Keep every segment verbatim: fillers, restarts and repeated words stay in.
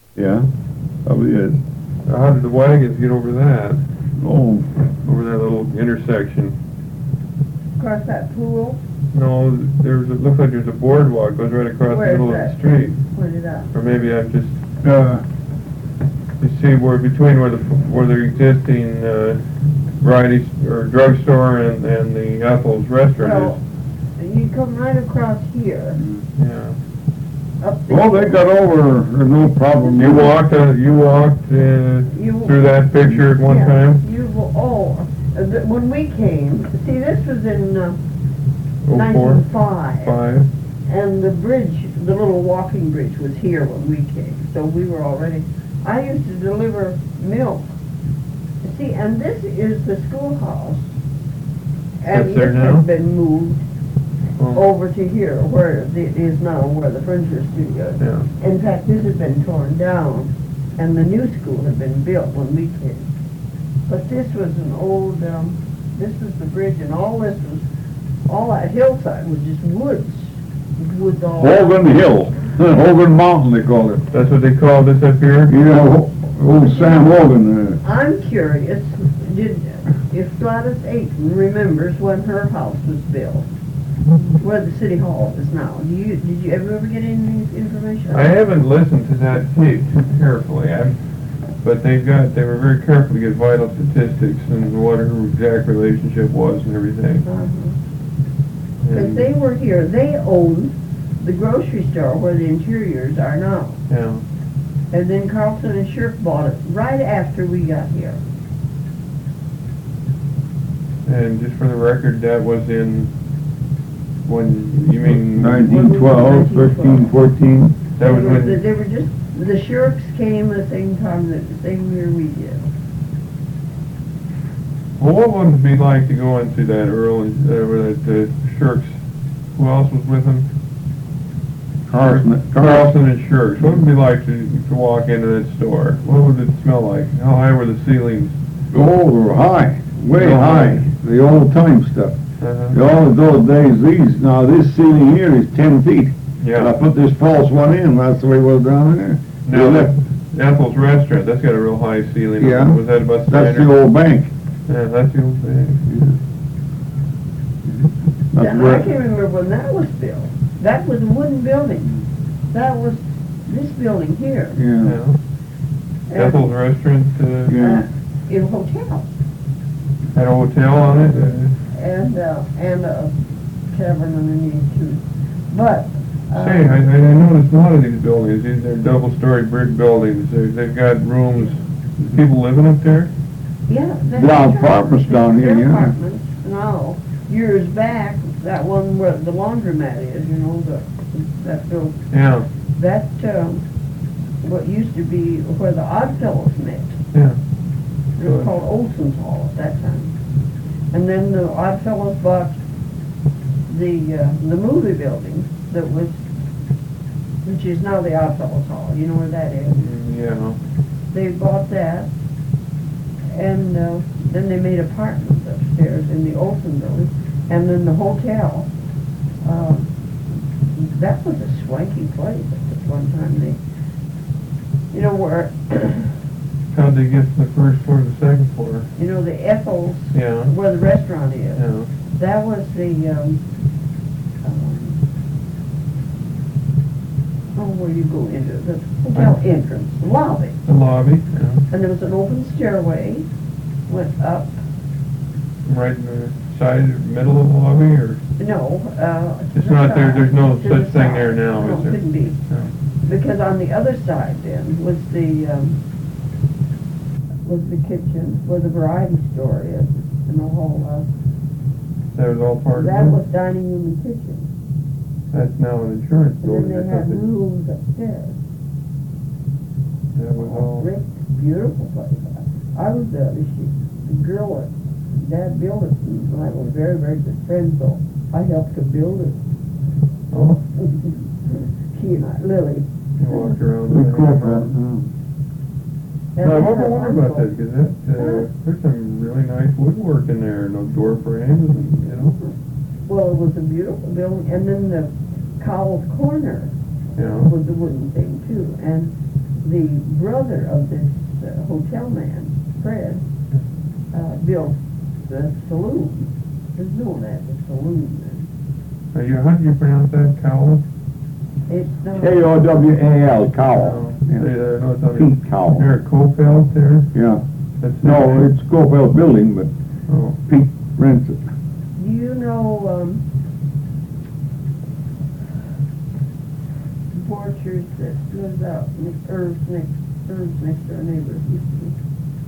Yeah, probably is. How did the wagons get over that? Oh, Over that little intersection? Across that pool? No, there's, it looks like there's a boardwalk goes right across the Where's middle of that? the street. Put it up. Or maybe I'm just, uh, you see where, between where the, where the existing, uh, variety, or drugstore and, and the Ethel's restaurant Well, you come right across here, is. Yeah. up the. well, they got over, there's no problem. You walked, uh, you walked, uh, You- through that picture at one Yeah, time? You, will- oh, uh, th- when we came, see, this was in uh, Oh, four? nineteen oh five. Five? And the bridge, the little walking bridge was here when we came, so we were already, I used to deliver milk. See, and this is the schoolhouse. That's And there it now? has been moved Oh, over to here, where it is now, where the furniture studio is. yeah. In fact, this had been torn down, and the new school had been built when we came. But this was an old, um, this was the bridge, and all this was, all that hillside was just woods. Woods all. Hogan Hill, Hogan Mountain they call it. That's what they call this up here? You know, old Sam Hogan, uh, I'm curious, did, if Gladys Ayton remembers when her house was built, where the city hall is now, do you, did you ever, ever get any information? I haven't listened to that tape too carefully, I, but they got, they were very careful to get vital statistics and what her exact relationship was and everything. Because And- they were here, they owned the grocery store where the interiors are now. Yeah, And then Carlson and Shirk bought it right after we got here. and just for the record, that was in, when, you mean? nineteen twelve, thirteen, fourteen. That was They were- when, They were just, the Shirks came the same time, that the same year we did. well, what would it be like to go into that early, uh, where that, uh, Shirks, who else was with him? Carlson, Carlson and Shirks. What would it be like to, to walk into that store? What would it smell like? How high were the ceilings? Oh, they were high, way Oh, high, high. the old time stuff. Uh-huh. All of those days, these, now this ceiling here is ten feet. Yeah. I put this false one in, that's the way it was down there. Now, They that left- Ethel's Restaurant, that's got a real high ceiling. Yeah. Was that about That's standard? the old bank. Yeah, that's the old thing. That's And I where, can't remember when that was built. That was a wooden building. That was this building here. yeah, Yeah. Ethel's Restaurant, uh, Yeah. Uh, in a hotel. had a hotel on it? Uh, And, uh, and a tavern underneath too. But, uh, Say, I, I noticed a lot of these buildings, these are double-story brick buildings, They- they've got rooms, people living up there? yeah. they- Down apartments down here, They're yeah. apartments, no. Years back, that one where the laundromat is, you know, the, that building. Yeah, That, um, what used to be where the Oddfellows met. yeah. It was Good. called Olson's Hall at that time. And then the Oddfellows bought the, uh, the movie building that was, which is now the Oddfellows Hall, you know where that is? Mm, Yeah, They bought that, and, uh, then they made apartments upstairs in the Olson building, and then the hotel. Uh, that was a swanky place at one time. They, you know, where, how'd they get from the first floor to the second floor? you know, the Ethel's, Yeah, where the restaurant is. yeah. That was the, um, um, oh, where you go into the hotel entrance, lobby. The lobby, yeah. And there was an open stairway, went up, Right in the side, middle of the lobby, or? no, uh. It's the not there- there's no side, to such the thing side. there now, No, is there? couldn't be, No. because on the other side then was the, um, was the kitchen where the variety store is, and the whole, uh, That was all part of that it? was dining room and kitchen. That's now an insurance And building, then I they thought had that, rooms upstairs. that was all, Brick, beautiful place. I was there, the, the girl that Dad built it, and I was very, very good friends, so I helped to build it. oh, She and I, Lily. you walked around. we there. caught that, uh, No, I've often wondered about that, because that, uh, there's some really nice woodwork in there, no door frames, and, you know, Well, it was a beautiful building, and then the Cowles Corner you know. was a wooden thing too, and the brother of this uh, hotel man, Fred, uh, built the saloon. It's known as the saloon. Are you, how do you pronounce that, Cowell? It's not. K O W A L, Cowell. Yeah, Yeah. I know it's on Pete Cowell. Eric Cofeld there. Yeah. That's his No, name. it's Schofield Building, but Oh, Pete rents it. Do you know, um, Borchers that lives out, next- Irv's next, Irv's next door neighbor, used to be?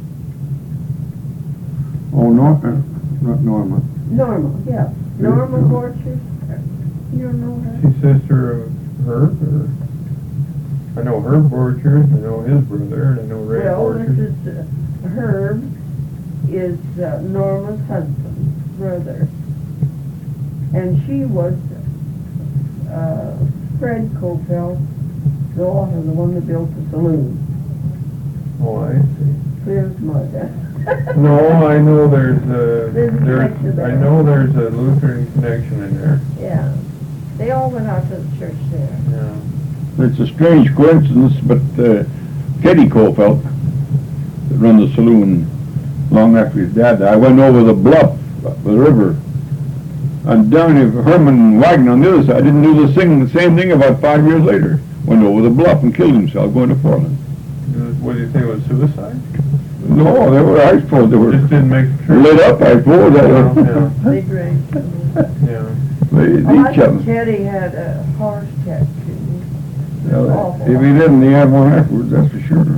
Oh, Nor, uh, not Norma. Norma, yeah. Norma Borchers. You don't know her? she's sister of Herb, or? I know Herb Borchers, I know his brother, and I know Ray Well, Borchers. this is, uh, Herb is uh, Norma's husband, brother. And she was, uh, Fred Cofeld, daughter, the one that built the saloon. Oh, I see. Clear as mud. No, I know there's a, There's a connection there's, I there. know there's a Lutheran connection in there, Yeah. They all went out to the church there. yeah. It's a strange coincidence, but uh, Teddy Cofeld, that run the saloon long after his dad died, I went over the bluff, up the river, and down in Herman Wagner on the other side, didn't do the, sing, the same thing about five years later. Went over the bluff and killed himself going to Portland. What do you think, it was suicide? No, they were, I suppose they were Just didn't make the trip? lit up, I suppose. Yeah. They drank. Yeah. They, Oh, I each of think them. Teddy had a horse tattoo. Yeah, Awful. if he didn't, he had one afterwards, that's for sure.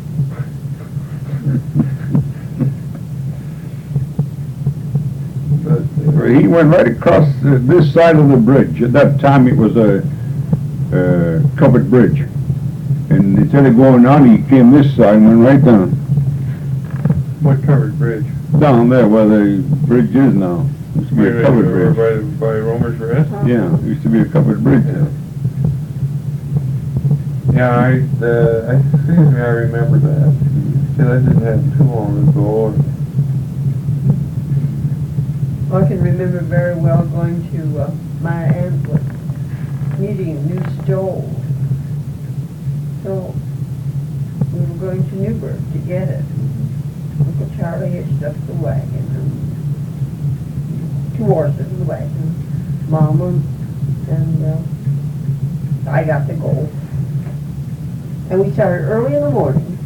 But, uh, He went right across uh, this side of the bridge. At that time, it was a, uh covered bridge. And instead of going on, he came this side and went right down. what covered bridge? Down there where the bridge is now. Used to be a covered Over bridge. By, by Romer's Rest? Yeah, used to be a covered bridge there. Yeah, I, uh, I, excuse me, I remember that. See, that didn't happen too long ago. I can remember very well going to, uh, my aunt was needing a new stove. So, we were going to Newburgh to get it. Uncle Charlie hitched up the wagon, and two horses in the wagon. Mama and, uh, I got to go. And we started early in the morning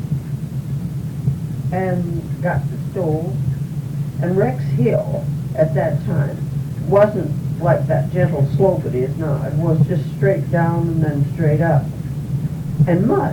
and got the stove. And Rex Hill, at that time, wasn't like that gentle slope it is now. It was just straight down and then straight up. And mud.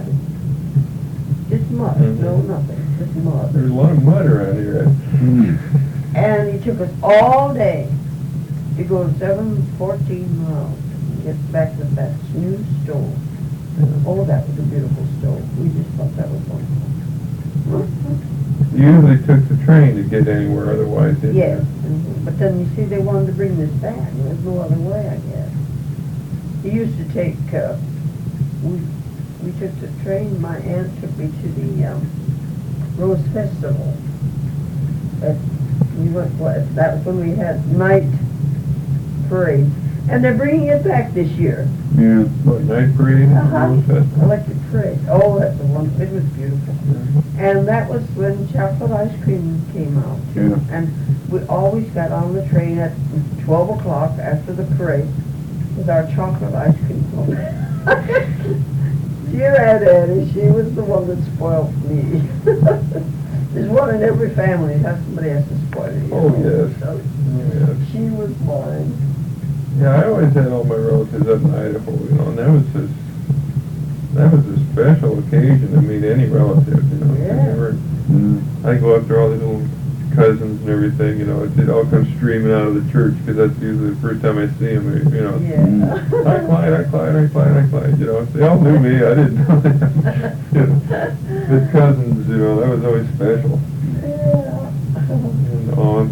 Just mud, Mhm. no nothing, just mud. There's a lot of mud around here. Hmm. And it took us all day to go seven, fourteen miles to get back to that new stove. Oh, that was a beautiful stove. We just thought that was wonderful. You usually took the train to get anywhere otherwise, didn't Yes, you? mhm. But then you see, they wanted to bring this back. There's no other way, I guess. He used to take, uh, we, we took the train. My aunt took me to the um, Rose Festival. But we went, what, that was when we had night parade. And they're bringing it back this year. Yeah. What, night parade? Uh-huh. Rose Festival? Electric parade. Oh, that's a wonderful, it was beautiful. And that was when chocolate ice cream came out. Yeah. And we always got on the train at twelve o'clock after the parade with our chocolate ice cream cone. Dear Aunt Annie, she was the one that spoiled me. There's one in every family, how somebody has to spoil you. Oh, yes. So Oh, yes. she was mine. Yeah, I always had all my relatives up in Idaho, you know, and that was just, that was a special occasion to meet any relative, you know. 'cause Yeah. they were- Mm. I go up there, all these little cousins and everything, you know, it, it all comes streaming out of the church, because that's usually the first time I see them, you know. Yeah. Hi Clyde, hi Clyde, hi Clyde, hi Clyde, you know, they all knew me, I didn't know them. You know, the cousins, you know, that was always special. Yeah. And aunts.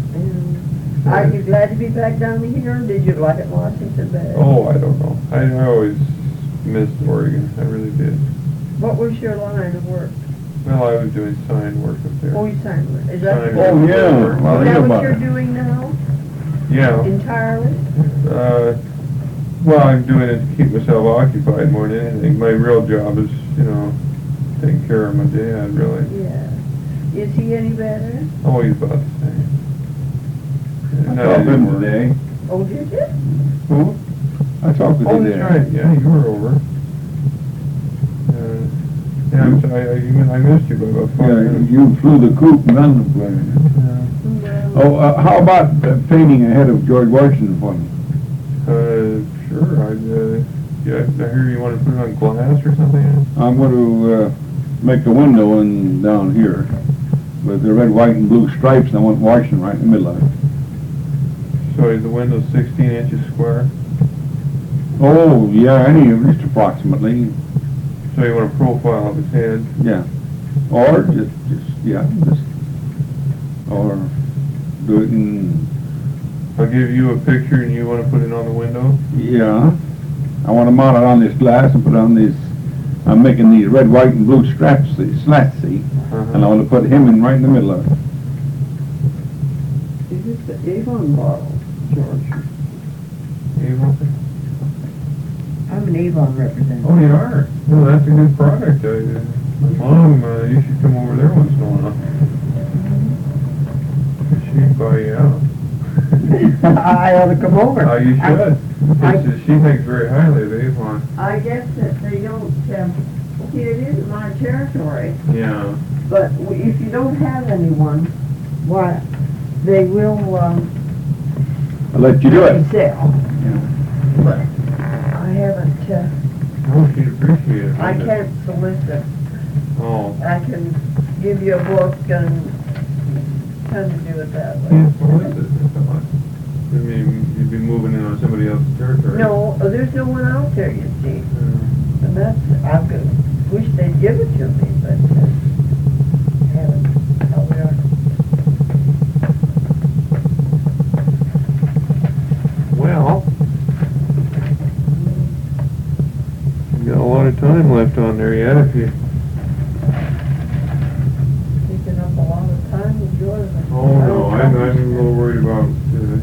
Are you glad to be back down here, or did you like it in Washington bad? Oh, I don't know. I, I always missed Oregon, I really did. What was your line of work? Well, I was doing sign work up there. Oh, you signed work. Is that, Sign Oh, work. yeah. Well, is I that know what about you're it. doing now, Yeah. entirely? Uh, well, I'm doing it to keep myself occupied more than anything. My real job is, you know, taking care of my dad, really. Yeah. Is he any better? Oh, he's about the same. I Not talked to him anymore. today. Oh, did you? Who? I talked to Oh, him that's today. right, yeah, you were over. Uh, yeah, I'm sorry, I, you- I missed you by about five Yeah, minutes. you flew the coop and then the plane. Yeah. Well, Oh, uh, how about uh, painting ahead of George Washington for me? Uh, sure, I'd, uh, yeah, I hear you want to put it on glass or something? I'm going to uh, make a window in down here with the red, white, and blue stripes, and I want Washington right in the middle of it. So is the window sixteen inches square? Oh, yeah, any, just approximately, So you want a profile of his head? yeah. Or just, just, yeah, just, or do it in, I'll give you a picture and you want to put it on the window? yeah. I want to mount it on this glass and put it on these, I'm making these red, white, and blue straps, see, slats, see, Uh-huh. and I want to put him in right in the middle of it. is this the Avon model, George? Avon? I'm an Avon representative. Oh, you are? Well, that's a good product. Uh, my mom, uh, you should come over there once in a while. She'd buy you out. I ought to come over. Oh, you I- should. I- It's, uh, she thinks very highly of Avon. I guess that they don't, um, see, it isn't my territory, Yeah. but w- if you don't have anyone, why, they will, um, I'll let you do it. sell. Yeah. But I haven't, uh, Oh, she'd appreciate it. I wouldn't it? can't solicit. Oh. I can give you a book and kind of do it that way. Can't solicit, that's all right. I mean, you'd be moving in on somebody else's territory. No, there's no one out there, you see. Yeah. And that's, I could, wish they'd give it to me, but, uh, haven't, how we are. Well, you got a lot of time left on there yet if you... Taking up a lot of time with yours. Oh, no, I'm, I'm a little worried about, uh,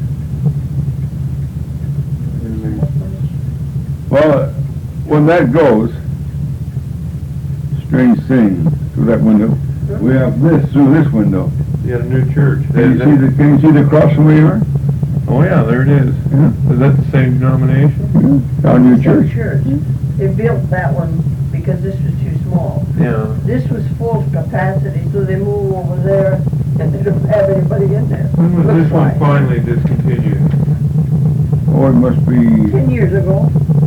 everything. Well, when that goes, strange thing, through that window, we have this through this window. You got a new church. Can you see the, can you see the cross from where you are? Oh, yeah, there it is. Yeah. Is that the same denomination? Yeah. Our new Some church. church. They built that one because this was too small. Yeah. This was full capacity, so they moved over there, and they don't have anybody in there. When was Looks this one like. finally discontinued? Oh, it must be, Ten years ago.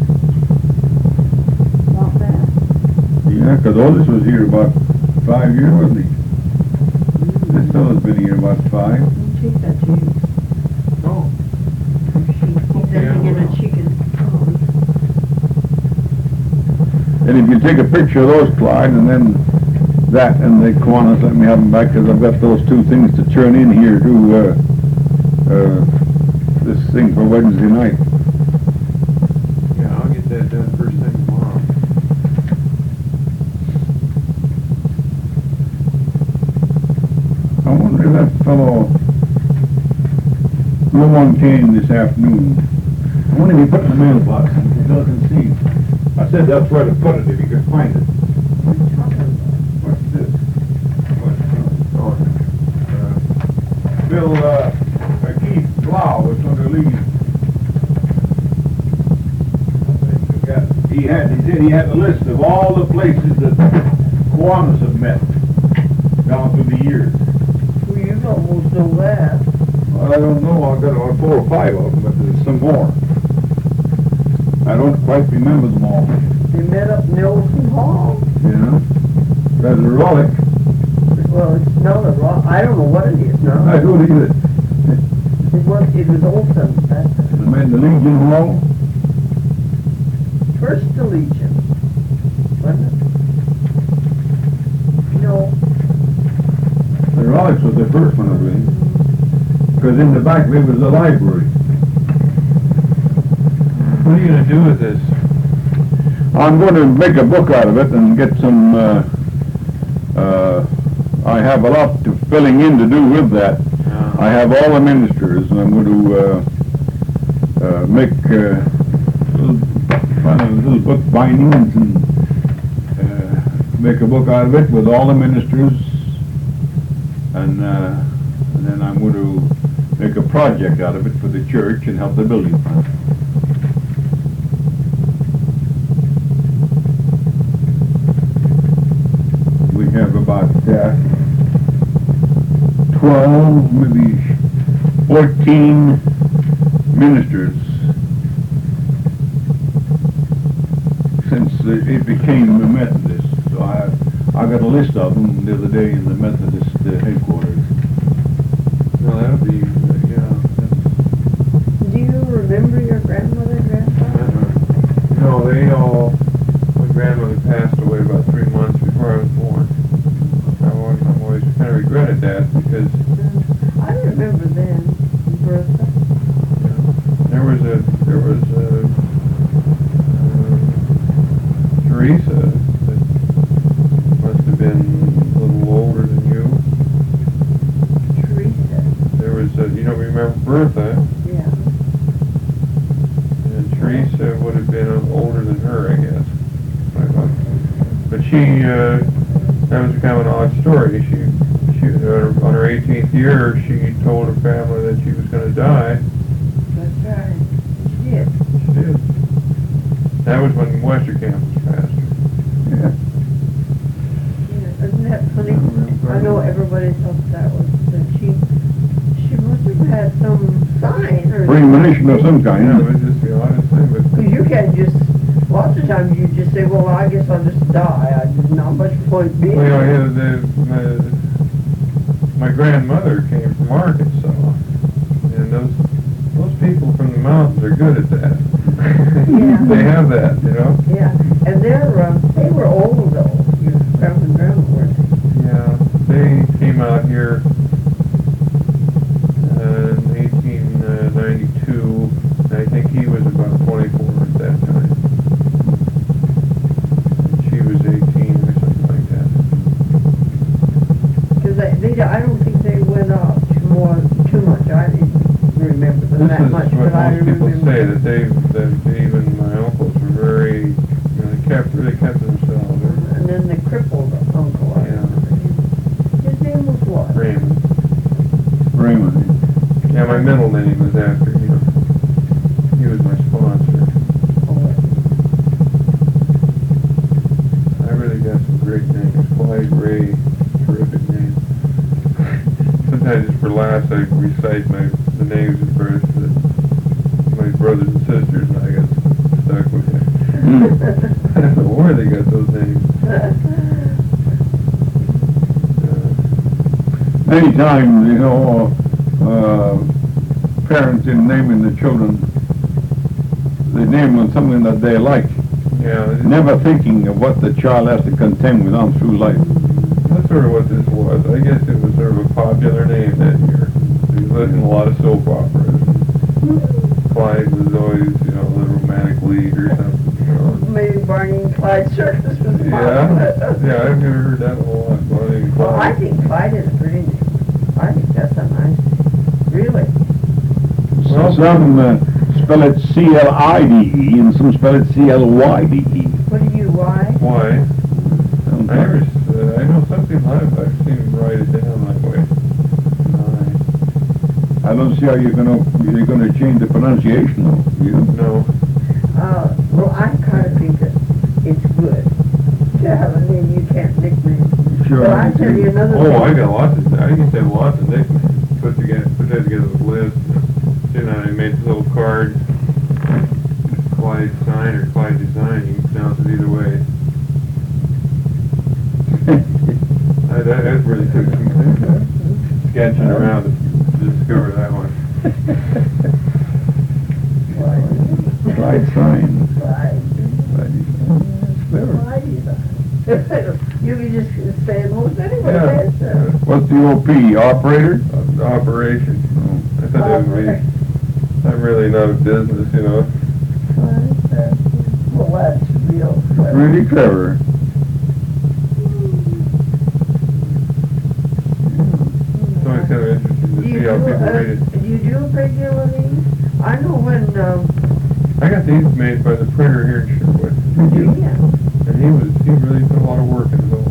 Not bad. yeah, because Otis was here about five years, wasn't he? This fellow's been here about five. Take that to you. Oh. He's sending in a chicken. And if you take a picture of those, Clyde, and then that, and the Kiwanis, let me have them back, because I've got those two things to turn in here to, uh, uh, this thing for Wednesday night. Yeah, I'll get that done first thing tomorrow. I wonder if that fellow, no one came this afternoon. I wonder if he put it in the mailbox, and he doesn't see. I said that's where to put it, if he could find it. What's this? What's, oh, uh, Bill, uh, Keith Blau was gonna leave. He had, he said he had a list of all the places that Kiwanis have met down through the years. Well, you almost know that. I don't know, I've got about four or five of them, but there's some more. I don't quite remember them all. They met up in Nelson Hall. Yeah. That's a relic. Well, it's not a rock. I don't know what it is now. I don't either. It was, it was Olson. That's They made the Legion Hall. first the Legion. Wasn't it? No. The relics was the first one, I believe. Because in the back there was the library. What are you gonna do with this? I'm going to make a book out of it and get some, uh, uh, I have a lot to filling in to do with that. Yeah. I have all the ministers, and I'm going to, uh, uh, make, uh, little, kind of little book bindings and, uh, make a book out of it with all the ministers, and, uh, and then I'm going to make a project out of it for the church and help the building fund. We have about uh, twelve, maybe fourteen ministers since it became a Methodist. So I, I got a list of them the other day in the Methodist uh, headquarters. Well, that'll be, uh, yeah. Do you remember your grandmother and grandfather? that's- No, they all, my grandmother passed away about three months before I was born. I always, I've always kind of regretted that because I remember then, Bertha. there was a, there was a, uh, Teresa that must have been a little older than you. Teresa. There was a, you don't remember Bertha, Yeah. and Teresa would have been older than her, I guess. I thought. But she, uh, that was kind of an odd story. She, she, uh, on her eighteenth year, she told her family that she was going to die. That's right. She did. She did. That was when Westerkamp was pastor. Yeah. Yeah, isn't that funny? I know everybody thought that was, that she, she must have had some sign or. Premonition of some kind, Yeah, it huh? was just the oddest thing, but Because you can't just, lots of times you just say, well, I guess I'll just die. I, there's not much point being. well, you know, yeah, the, my, my grandmother came from Arkansas, and those those people from the mountains are good at that. Yeah. They have that, you know. Yeah, and they're, um, they were old though, your grandma and grandma were. Yeah, they came out here uh, in eighteen ninety-two, and I think he was about twenty-four at that time. And she was eighteen or something like that. Because they, they, I don't think they went up too more, too much. I didn't remember them This that is much, what but I most people remember. say, that they, that even my uncles were very, you know, they kept, really kept to themselves. Or, And then the crippled uncle, I Yeah. remember him. His name was what? Raymond. Raymond. Yeah, my middle name is after him. He was my sponsor. Oh, I really got some great names. Clyde Ray, terrific name. Sometimes just for laughs I recite my the names of birth that my brothers and sisters, and I got stuck with it. I don't know where they got those names. Uh, Many times, you know, uh, parents in naming the children, they name them something that they like, yeah, it- never thinking of what the child has to contend with on through life. that's sort of what this was. I guess it was sort of a popular name that year. He was listening to a lot of soap operas. Clyde was always, you know, the romantic lead or something. You know. Maybe Barney and Clyde Circus was Yeah, popular. yeah, I've never heard that a lot. Barney and Well, I Clyde. think Clyde is a pretty name. I think that's a nice name. Really? So some uh, spell it C L I D E and some spell it C L Y D E. What do you, why? Why? I never, s- uh, I know some people have, I've seen them write it down that way. I don't see how you're gonna you're gonna change the pronunciation though. You? No. Uh, well, I kind of think that it's good to have a name you can't nickname. Sure. But I tell you another thing. Oh, I got lots of, I used to have lots of nicknames, put together, put that together with Liz. You know, I made this little card, Clyde Sign or Clyde Design, you can pronounce it either way. I, that, that really took some sketching around to discover that one. Clyde sign. Clyde. Clever. Clyde. You can just say it most anyway. Yeah. That's, uh, What's the O P? Operator? Uh, Operation. Oh. I thought that would be, I'm really not a business, you know. Clyde, uh, well, that's real clever. Really clever. It's always kind of interesting to Do you see how do, people uh, read it. do you do regularly? I know when, um, I got these made by the printer here in Sherwood. yeah. And he was, he really put a lot of work into those.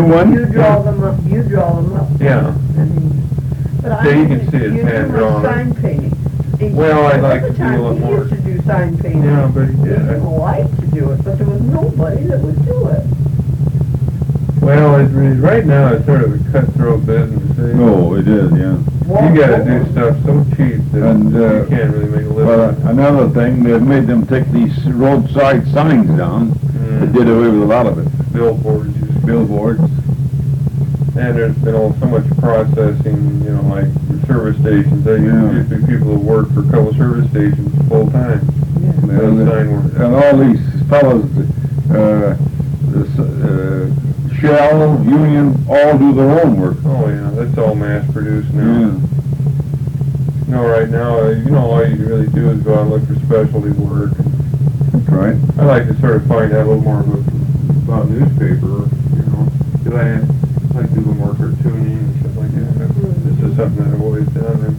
new one? You draw them up, you draw them up. Yeah. And he- But I Yeah, you don't can think see it's you do hand much drawn. sign painting. He- Well, I'd there like was to a do a time little he more. used to do sign painting. Yeah, but he He did. didn't like to do it, but there was nobody that would do it. Well, it's, really- right now it's sort of a cutthroat business. eh? No, it is, yeah. You gotta do stuff so cheap that And, uh, you can't really make a living. But another thing, they've made them take these roadside signs down. They Mm. did away with a lot of it. Billboards, you just Billboards. And there's been all, so much processing, you know, like service stations. There Yeah. used to be people that work for a couple service stations full time. Yeah. Doing And, sign work. and all these fellows, uh, this, uh, Shell, Union, all do their own work. Oh yeah, that's all mass produced Yeah. now. No, right now, uh, you know, all you really do is go out and look for specialty work. That's right. I like to sort of find out a little more about, about newspaper, you know, because I like to do a little more cartooning and stuff like that. This is something that I've always done.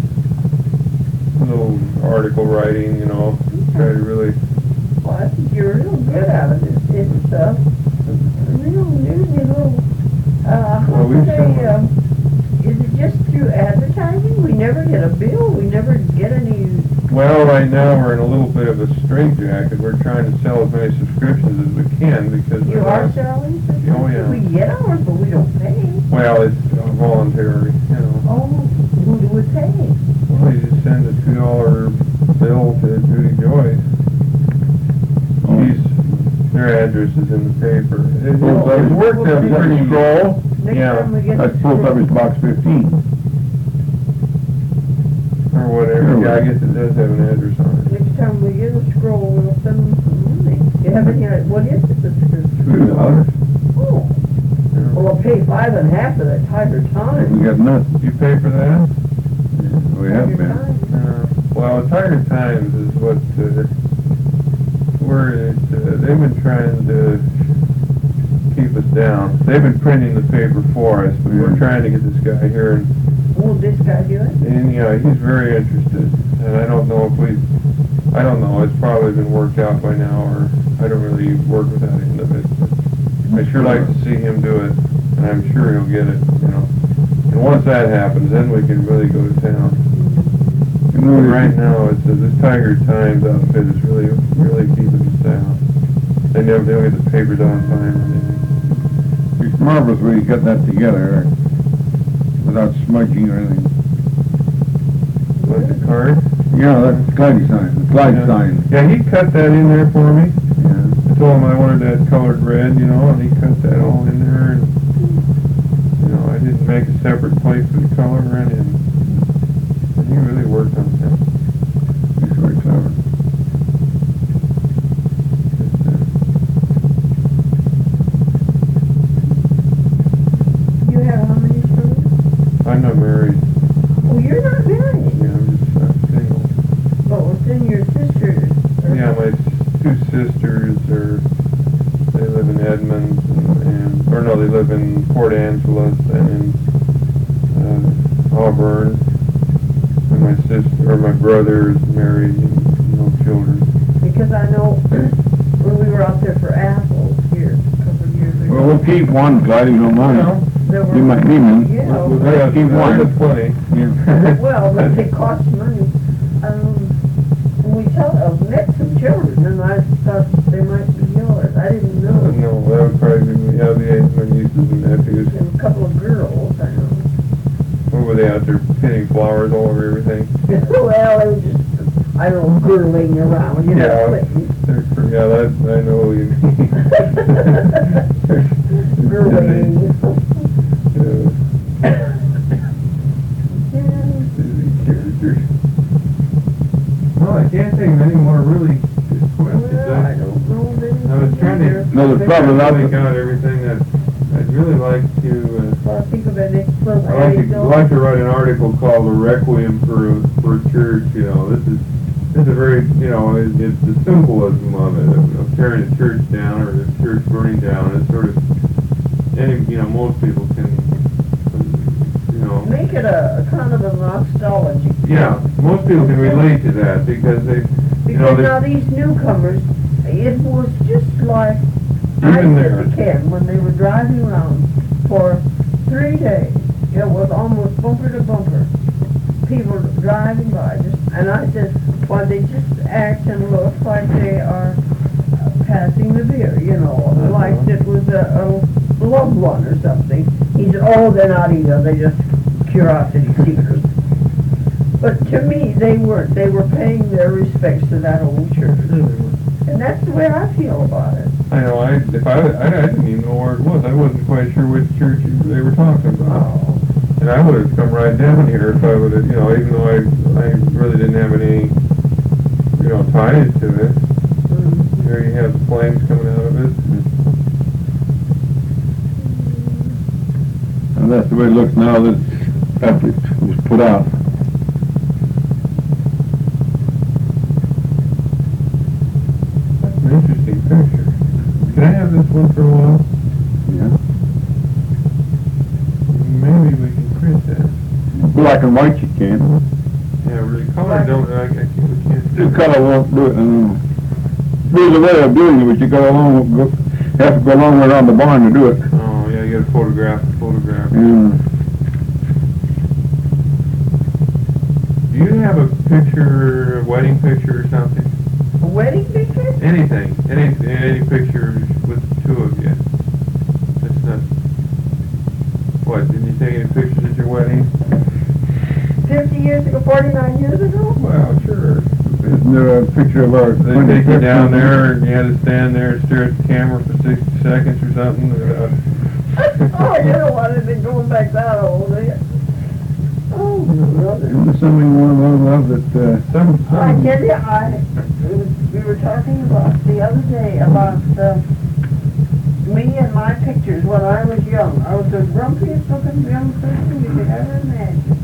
A little article writing, you know, try to really. Well, I think you're real good at it. It's, it's, uh, real newsy little, uh, how Well, do we've they, seen- um, is it just through advertising? We never get a bill, we never get any, Well, right now we're in a little bit of a straitjacket. We're trying to sell as many subscriptions as we can because. you we're are not- selling? Oh, yeah. We get ours, but we don't pay. Well, it's uh, voluntary, you know. Oh, who do we pay? Well, you just send a two dollar bill to Judy Joyce. He's, their address is in the paper. It, Post it office- worked out pretty Scroll, Next Yeah, time we get that's the post scroll- office box fifteen. or whatever. Yeah, I guess it does have an address on it. Next time we get a scroll, we'll send them some money. You have any, idea- what is it that's, Two dollars. oh, Yeah. well, I'll pay five and a half for that Tiger We Time. got nothing. You pay for that? We have Tiger been. Time. Uh, well, Tiger Times is what, uh, where it, uh, they've been trying to keep us down. They've been printing the paper for us, but we're trying to get this guy here, and, Will this guy do it? and yeah, he's very interested. And I don't know if we, I don't know, it's probably been worked out by now, or I don't really work with that end of it. But I sure like to see him do it, and I'm sure he'll get it, you know. And once that happens, then we can really go to town. You But know, right now, it's, uh, this Tiger Times outfit is really, really keeping us down. They never, they don't get the paper done on time or anything. it's marvelous where you got that together without smudging or anything. Like the card? Yeah, that's Clyde sign, the Clyde Yeah. sign. Yeah, he cut that in there for me. Yeah. I told him I wanted that colored red, you know, and he cut that all in there, and, you know, I didn't make a separate plate for the color or anything. And he really worked on that. He's very clever. You have how many children? I'm not married, Oh, you're not married, yeah, I'm just, I'm single. but within your sisters. or- Yeah, my s- two sisters are, they live in Edmonds and, and, or no, they live in Port Angeles and in, uh, Auburn. And my sister, or my brother is married and no children. Because I know when we were out there for apples here a couple of years ago. Well, we'll keep one, Clyde, if you don't mind. there were- You might need one. Yeah. We Yeah, got, keep we one. got plenty. Yeah. Well, but they cost money. Um, we tell, I've met some children and I thought they might be yours. I didn't know. No, that would probably be, yeah, the my nieces and nephews. And a couple of girls, I know. What were they out there pinning flowers all over everything? Well, they were just, I don't know, girling around, you know. Yeah, playing. they're, cr- yeah, that, I know what you mean. Girling. Yeah, Yeah. busy characters. Well, I can't think of any more really good questions. Well, I don't know of anything I was trying to, either. No, the problem I not think the- I got everything that I'd really like to, Well, I think of an little uh, I'd like to, anecdote. like to write an article called "A Requiem for a, for a Church." You know, this is this is a very, you know, it, it's the symbolism of it, of, of tearing a church down or a church burning down. It's sort of any, you know, most people can, you know. Make it a, a kind of a nostalgic. Yeah, most people can relate to that because they, you know, Because now they, these newcomers, it was just like I Even said there. to Ken, when they were driving around for three days, it was almost bumper to bumper. People driving by, just, and I said, why, they just act and look like they are uh, passing the beer, you know, Uh-huh. like it was a, a loved one or something. He said, oh, they're not either, they're just curiosity seekers. But to me, they weren't. They were paying their respects to that old church. And that's the way I feel about it. I know, I, if I, I, I didn't even know where it was. I wasn't quite sure which church you- they were talking about. Oh. And I would have come right down here if I would have, you know, even though I, I really didn't have any, you know, ties to it. Mm. Here you have the flames coming out of it. And that's the way it looks now that after it was put out. That's an interesting picture. Can I have this one for a while? Yeah. Maybe we can print that. Black and white you can. Yeah, really, color don't, I, I can't, we can't do The that. color won't do it. Um, there's a way of doing it, but you got a long, go, have to go a long way around the barn to do it. Oh, yeah, you gotta photograph, photograph. Yeah. Do you have a picture, a wedding picture or something? A wedding picture? Anything, any, any pictures with the two of you? That's not, what, didn't you take any pictures at your wedding? Fifty years ago, forty-nine years ago? Well, sure. Isn't there a picture of our? They take you down there and you had to stand there and stare at the camera for sixty seconds or something. Uh, Oh, you don't want to be going back that old, do you? Oh, brother. Isn't there something one one love that, uh, some, I some, tell you, I, we were talking about the other day about, uh, me and my pictures when I was young. I was the grumpiest looking young person you could ever imagine.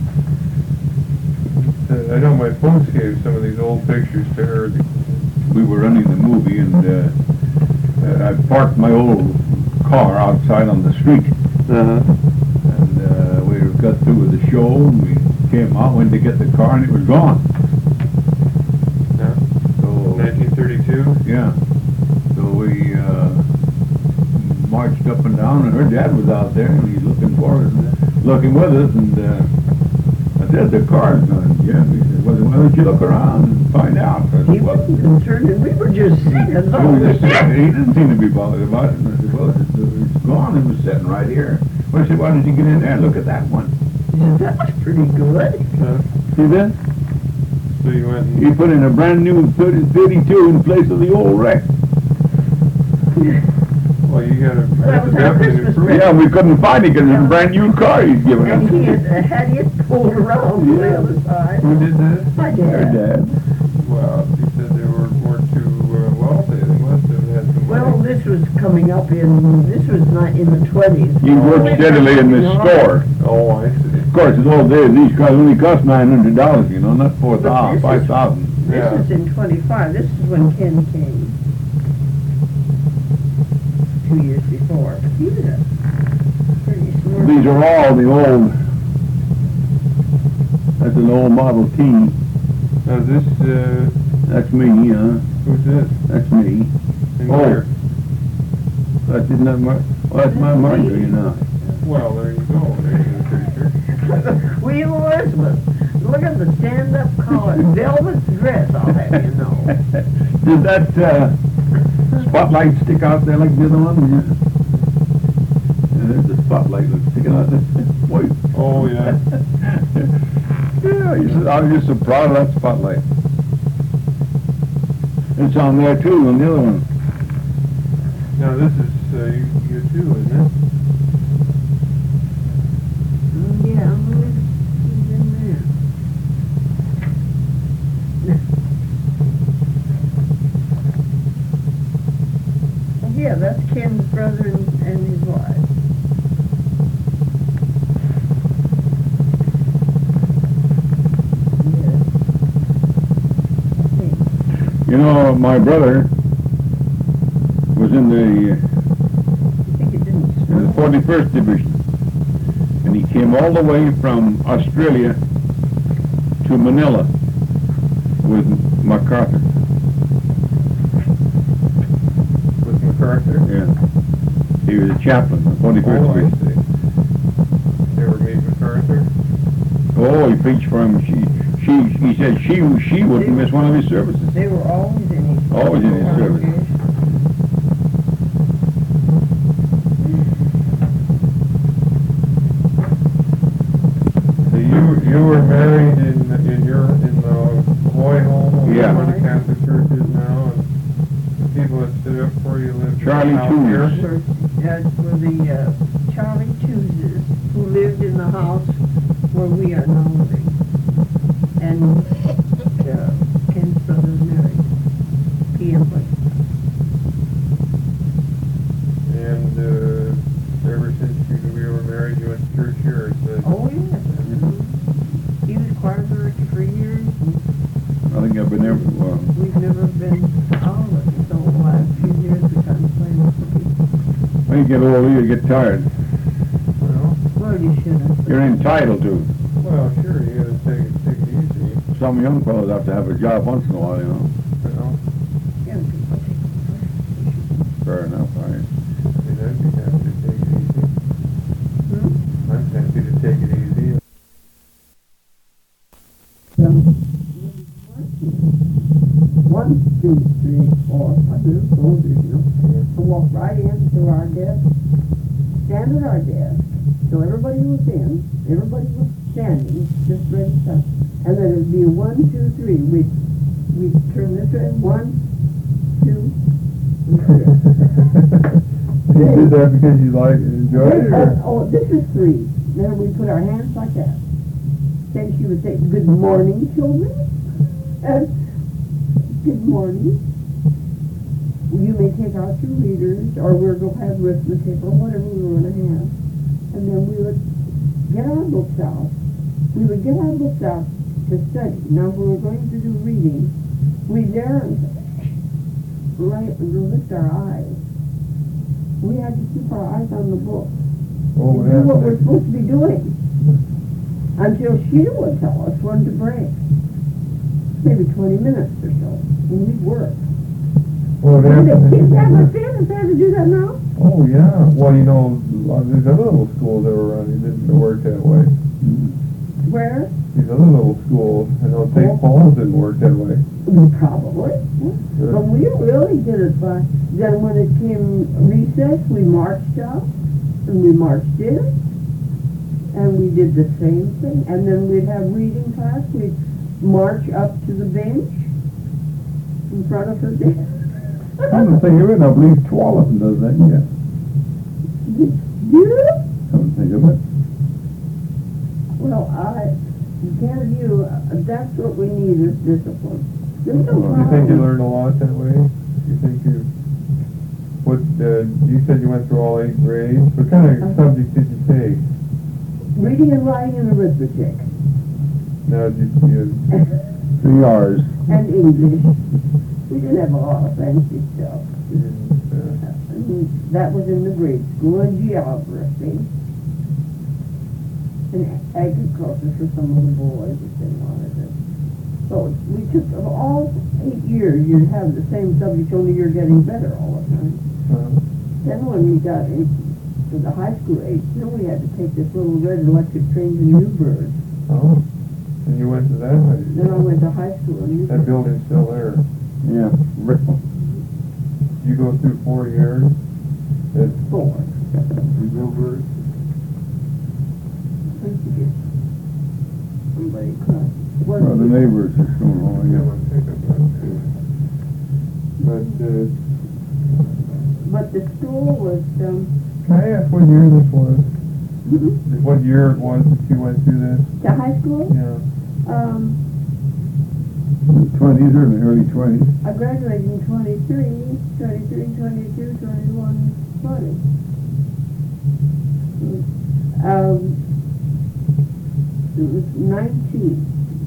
uh, I know my folks gave some of these old pictures to her. we were running the movie and, uh, uh, I parked my old car outside on the street. Uh-huh. And, uh, we got through with the show and we came out, went to get the car and it was gone. Yeah. So, nineteen thirty-two? yeah. So we, uh, marched up and down and her dad was out there and he's looking for us, looking with us and, uh, I said, the car's gone. Yeah, he said, well, why don't you look around and find out? I said, He well, wasn't concerned, and we were just sitting he, was just, he didn't seem to be bothered about it. And I said, well, it's, it's gone. It was sitting right here. Well, I said, why did you get in there and look at that one? That was pretty good. Uh, See that? so you went and, He put in a brand new thirty, thirty-two in place of the old wreck. well, you gotta, Well, that that's was a our definite Christmas improvement. Yeah, we couldn't find it because it was a brand new car he's given us. And he had, uh, had it pulled around to the other side. Who did that? My Her dad. Well, dad. he said they were, weren't too uh, wealthy, they must have had some Well, money. this was coming up in, this was not in the twenties. He worked steadily in this store. Oh, I see. Of course, in those days, these cars only cost nine hundred dollars, you know, not four But thousand, this five is- thousand. Yeah. This is in twenty-five, this is when Ken came. Two years before. He was a pretty smart. These are all the old, that's an old Model T. Now this, uh, That's me, huh? who's this? That's me. And Oh. where? That's not my, well, that's my Marjorie, you know. Well, there you go, there's the picture. Queen Elizabeth. Look at the stand-up collar, velvet dress, I'll have you know. Did that, uh, spotlight stick out there like the other one? Yeah. Yeah, there's the spotlight that's sticking out there. Wait. Oh, yeah. Yeah, you said, I was just so proud of that spotlight. It's on there too, on the other one. Now this is, uh, you, you too, isn't it? Mm, Yeah, he's in there. Yeah, that's Ken's brother and, and his wife. You know, my brother was in the, I think it didn't in the snow. forty-first Division. And he came all the way from Australia to Manila with MacArthur. With MacArthur? Yeah. He was a chaplain on forty-first Oh, I Street. see. You ever meet MacArthur? Oh, he preached for him. She, she, he said she, she wouldn't miss one of his services. They were always in his. Always in his service. congregation. So you, you were married in, in your, in the Hoy home, Yeah. where the Catholic Church is now, and the people that stood up for you lived Charlie out Toole. here? Were, uh, were the uh, Charlie Tuesdays who lived in the house where we are now living. And uh, Ken's brothers married. P M was. And, uh, ever since you, we were married, you went to church here, at the Oh, yes. He was choir director for years. And I think I've been there for a while. we've never been out of it. So the last few years we kind of played with the people. When you get older, you get tired. well, Well, you shouldn't. You're entitled to. well, sure, you gotta take it, take it easy, Some young fellows have to have a job once in a while, you know. you know? Young people take it Fair enough, I, I mean, I'd be happy to take it easy. Hmm? I'm happy to take it easy. So, one, two, three, four, five little soldiers, you know, to walk right into our desk, stand at our desk, so everybody was in, everybody was standing, just ready to, and then it'd be a one, two, three, we'd, we'd turn this way, one, two, three. You did that because you like, enjoyed it, Uh, or? oh, this is three, then we put our hands like that. Then she would say, good morning, children. And good morning. You may take out your readers, or we're going to have arithmetic, or whatever we were going to have. And then we would get our books out. We would get our books out to study. Now, if we were going to do reading, we'd learn right, lift our eyes. We had to keep our eyes on the book. Oh, and do what we're yeah. supposed to be doing. Until she would tell us when to break. Maybe twenty minutes or so. And we'd work. Well, Do it the happened- kids have a fan fair to do that now? Oh, yeah, well, you know, a lot of these other little schools that were around, you didn't work that way. Where? These other little schools, I know Oh. Saint Paul's didn't work that way. Probably. But we really did it by, then when it came recess, we marched out, and we marched in, and we did the same thing. And then we'd have reading class, we'd march up to the bench in front of her desk. come to think of it, I believe Tualatin does that yet. You? Come to think of it. Well, I tell you, uh, that's what we need is discipline. There's no Well, You think you problem. learned a lot that way? You think you, what, uh, you said you went through all eight grades, what kind of Uh-huh. subjects did you take? Reading and writing and arithmetic. Now, did you, Three R's. And English. We didn't have a lot of fancy stuff. you didn't, uh, And that was in the grade school, and geography. And agriculture for some of the boys if they wanted it. So we took, of all eight years, you'd have the same subject, only you're getting better all the time. uh, Then when we got into the high school age, then we had to take this little red electric train to Newburgh. oh, and you went to that, Then I high- went to high school in that Newburgh. building's still there. Yeah, Rickle. You go through four years at Four. Milburg? Once you get somebody close. Well, the neighbors are soon all, Yeah, yeah. one pick up that too. But, uh, But the school was, um, can I ask what year this was? mhm. What year it was that you went through this? The high school, Yeah. um, Twenties or the early twenties. I graduated in twenty-three, twenty-three, twenty-two, twenty-one, twenty. Um, it was nineteen.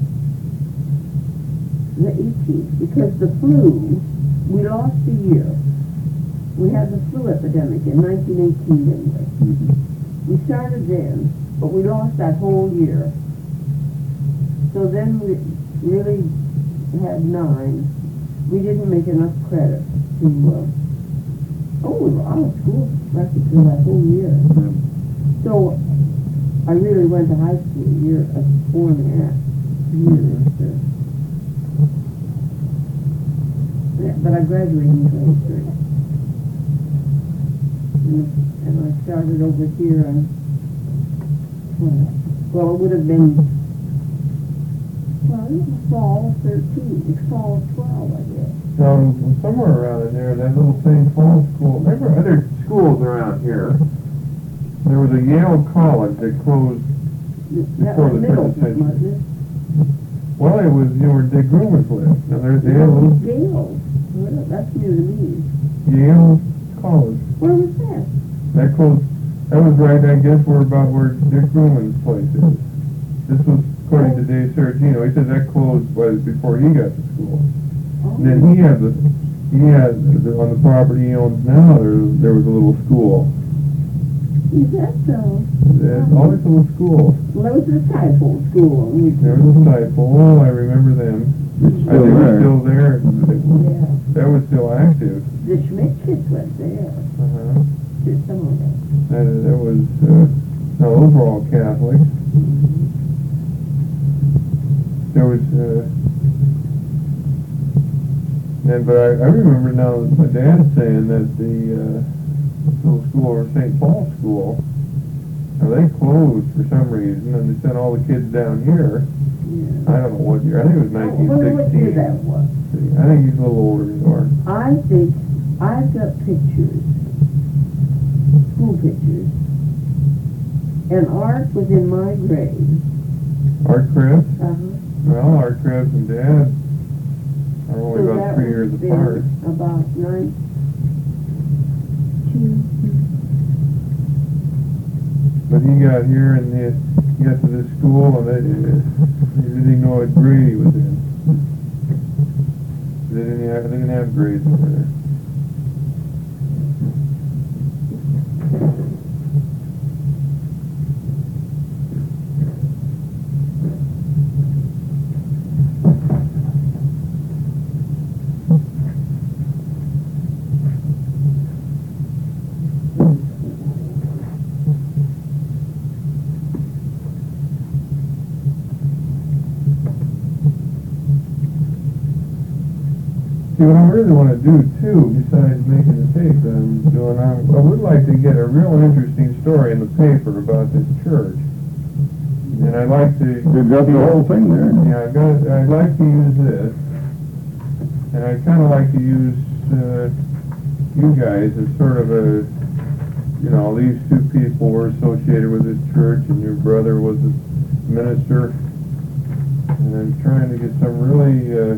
The eighteen, because the flu, we lost a year. We had the flu epidemic in nineteen eighteen, didn't we? Mm-hmm. We started then, but we lost that whole year. So then we really had nine. We didn't make enough credit to uh, Oh, we were out of school practically that whole year. So, I really went to high school a year, uh, four and a half years. uh, yeah, But I graduated in twenty-three. And, and I started over here on, well, well, it would have been, well, it was fall thirteen, it's fall twelve, I guess. Um, somewhere around in there, that little Saint Paul school, there were other schools around here. There was a Yale College that closed That before was the Middleton, present wasn't century. it? Well, it was, you know, where Dick Grumman lived. Now, there's the Yale, Yale. Well, that's new to me. Yale College. Where was that? That closed, that was right, I guess, where about where Dick Grumman's place is. This was according to Dave Sargino. He said that closed was before he got to school. Oh. And then he had the, he had, the, on the property he owns now, there, there was a little school. Is that so? There's always a little school. Well, that was the Typhoon School. and we- There was a typo, oh, I remember them. It's I still think it was there. still there. Yeah. That was still active. The Schmidt kids went there. Uh-huh. Did some of that. That, that was, uh, no, those were all Catholics. There was, uh, and, but I, I remember now my dad saying that the, uh, little school over Saint Paul School, now they closed for some reason, and they sent all the kids down here. Yeah. I don't know what year, I think it was I nineteen wonder what year sixteen. that was. I think he's a little older than you are. I think I've got pictures, school pictures, and Art was in my grade. Art Krebs? Uh-huh. Well, Art Krebs and Dad are only So about that three years would've been apart. About nineteen. But he got here and he, he got to this school and they, he didn't even know what grade he was in. They didn't have, they didn't have grades over there. See, what I really want to do, too, besides making the tape that I'm doing, I, I would like to get a real interesting story in the paper about this church. And I'd like to... You've got the whole thing there. Yeah, I've got, I'd like to use this. And I'd kind of like to use uh, you guys as sort of a, you know, these two people were associated with this church and your brother was a minister. And I'm trying to get some really... Uh,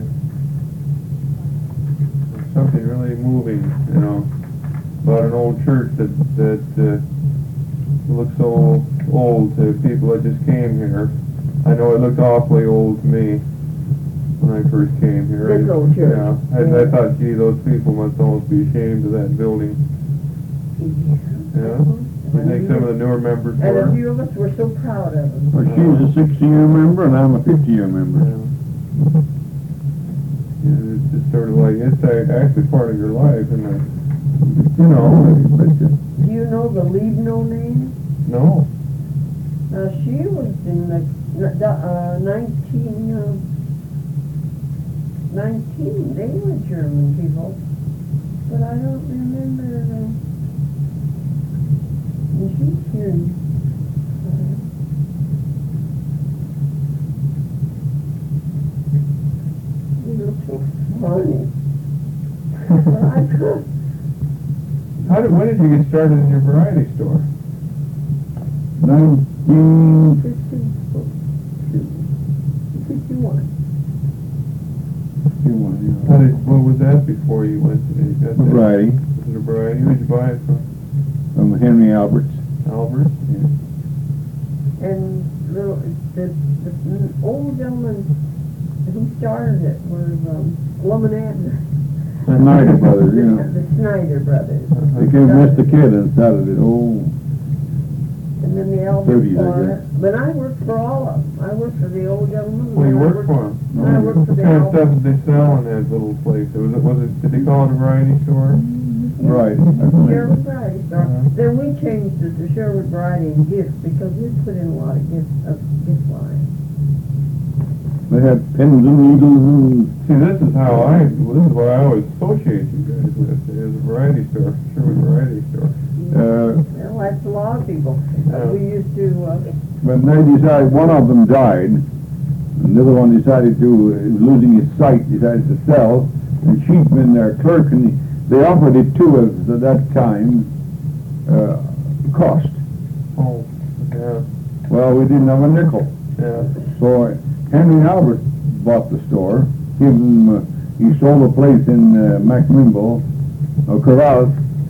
something really moving, you know, about an old church that that uh, looks so old to people that just came here. I know it looked awfully old to me when I first came here. This old church. Yeah, I, I thought, gee, those people must almost be ashamed of that building. Yeah. Yeah, I think some of the newer members And a were. few of us were so proud of them. Well, she's a sixty-year member and I'm a fifty-year member. Yeah. Yeah, it's just sort of like, it's a- actually part of your life, and I, you know, But, uh, Do you know the Liebno name? no. Now, she was in the, the, uh, nineteen, uh, nineteen, they were German people, but I don't remember, uh, and she's here. uh, You look so funny. But I could. How did, when did you get started in your variety store? nineteen, Fifty-one. fifty-one, How yeah. did, what was that before you went to, you got that? Variety Was it a variety? Who'd you buy it from? from Henry Alberts. Albert? Yeah. And the, the, the old gentleman who started it was, um, Lemonade. Snyder Brothers, you know. The Snyder Brothers. They came Mister Kid and started it, oh, And then the eldest thirties, I bought guess. it. But I worked for all of them. I worked for the old gentleman. Well, you and I worked for him. and I worked for What the kind of stuff eldest. did they sell in that little place? Was it, was it, did they call it a variety store? Variety. Sherwood Variety Store. Uh-huh. Then we changed it to Sherwood Variety and Gifts because we put in a lot of gift, of gift lines. They had pins and needles and, See, this is how I, well, this is what I always associate you guys with, is a variety store, Sherwood Variety Store. uh, Well, that's a lot of people. Uh, we used to, uh, when they decided, one of them died, and the other one decided to, uh, he was losing his sight, decided to sell, and Sheepman, their clerk, and he, they offered it to us at that time, uh, cost. Oh, yeah, Well, we didn't have a nickel. yeah. So Henry Albert bought the store. Give him, uh, he sold a place in uh, McMinnville, uh, Corvallis.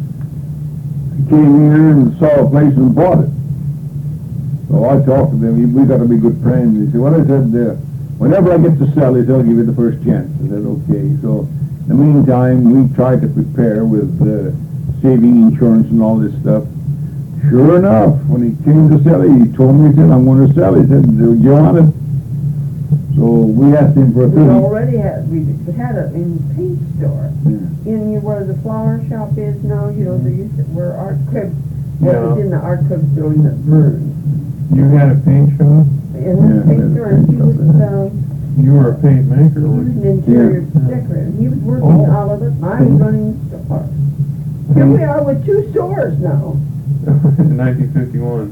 He came here and saw a place and bought it. So I talked to him. He, we got to be good friends. He said, well, I said, uh, whenever I get to sell it, I'll give you the first chance. I said, okay. So in the meantime, we tried to prepare with uh, saving insurance and all this stuff. Sure enough, when he came to sell it, he told me, he said, I'm going to sell it. He said, do you want it? So we asked him for a we thirty. already had, we had it in the paint store. Yeah. In where the flower shop is now, you know, there used to, where Art Crib, Yeah. what was in the Art Crib building that burned. You had a paint shop? In Yeah, the paint there's store, a and he paint was, shop there. um, You were a paint maker, he weren't was you? an interior Yeah. decorator. He was working Oh. out of it, and I was running the store. Here we are with two stores now. In nineteen fifty-one.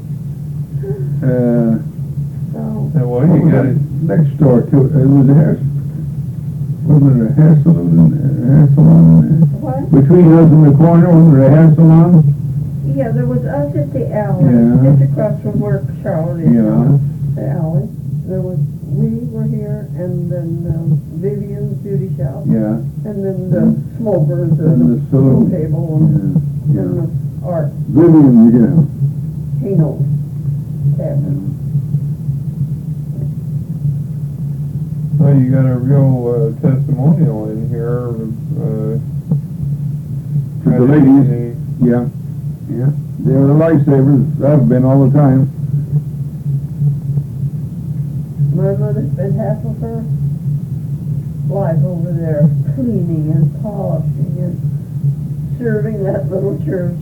Uh, So, And well, you got it. next door to it, it was a hair, wasn't it a hair salon, a hair salon? what? uh, Between us and the corner, wasn't there a hair salon? Yeah, there was us at the alley, Yeah. just across from where Charlotte is Yeah. now, the alley. There was, we were here, and then um, Vivian's Beauty Shop, Yeah. and then the smokers, and And the the saloon. pool table, and, Yeah. and the art, Vivian, yeah. Hino's cabinet. Well, you got a real uh, testimonial in here. Uh, To the ladies, yeah, yeah. They're the lifesavers, I've been all the time. My mother spent half of her life over there cleaning and polishing and serving that little church.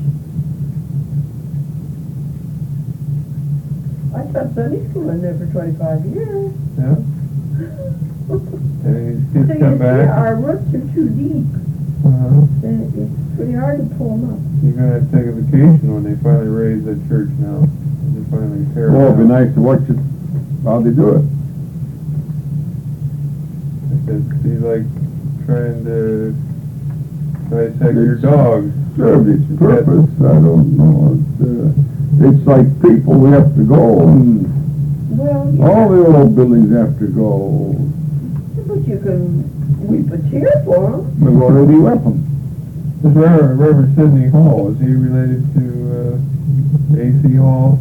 I taught Sunday school in there for twenty-five years. Yeah. And these kids So you come see, back. our roots are too deep. Uh-huh. and It's pretty hard to pull them up. You're gonna have to take a vacation when they finally raise that church now. When they finally tear it Well, it'd be down. nice to watch it, how they do it. It'd be like trying to dissect your It's- dog. Served its purpose, I don't know, it's, uh, it's like people, we have to go, and Well, yeah, all the old buildings have to go. but you can weep a tear for them. We've already left them. This Reverend, Reverend Sidney Hall, is he related to uh, A C Hall?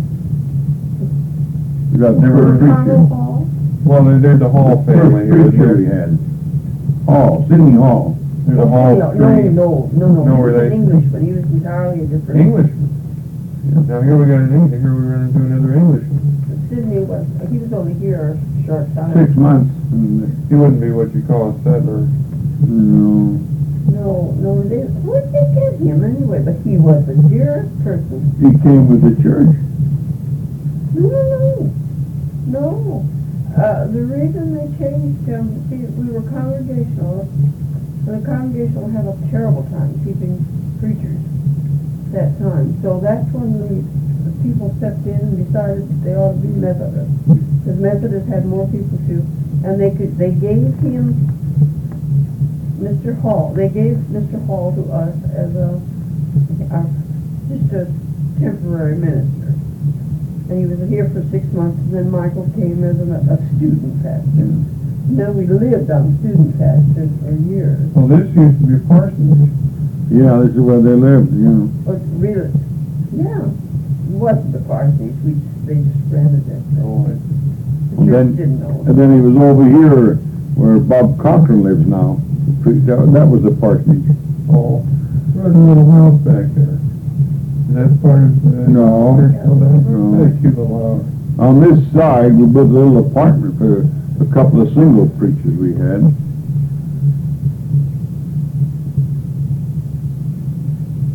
We got Never never Congo preacher. Hall. Well, there- there's a Hall family here. First preacher we had. Hall, Sidney Hall. There's a Hall No, Street. no, no, no, No no, he was an relation. Englishman, he was entirely a different. Englishman. Now here we got an English, here we run into another Englishman. Sydney was, he was only here a short time. Six months. and, He wouldn't be what you call a settler. No. No, no, they, where'd they get him anyway? But he was a dearest person. He came with the church. No, no, no, no. Uh, the reason they changed him, see, we were congregational, and the congregational had a terrible time keeping preachers that time. So that's when the, the people stepped in and decided that they ought to be Methodist. Because Methodists had more people too, and they could, they gave him Mister Hall, they gave Mister Hall to us as a, a just a temporary minister. And he was here for six months, and then Michael came as a, a student pastor. And then we lived on student pastors for years. Well, this used to be parsonage. Yeah, this is where they lived, you know. But really, yeah, it wasn't the parsonage, we, they just rented it. Oh, I- The And church then- didn't know. And then he was over here where Bob Cochran lives now. That, that was a parsonage. oh, there's a little house back there. Is that part of the... No. Oh, that's, No. that's a cute little house. On this side, we built a little apartment for a couple of single preachers we had.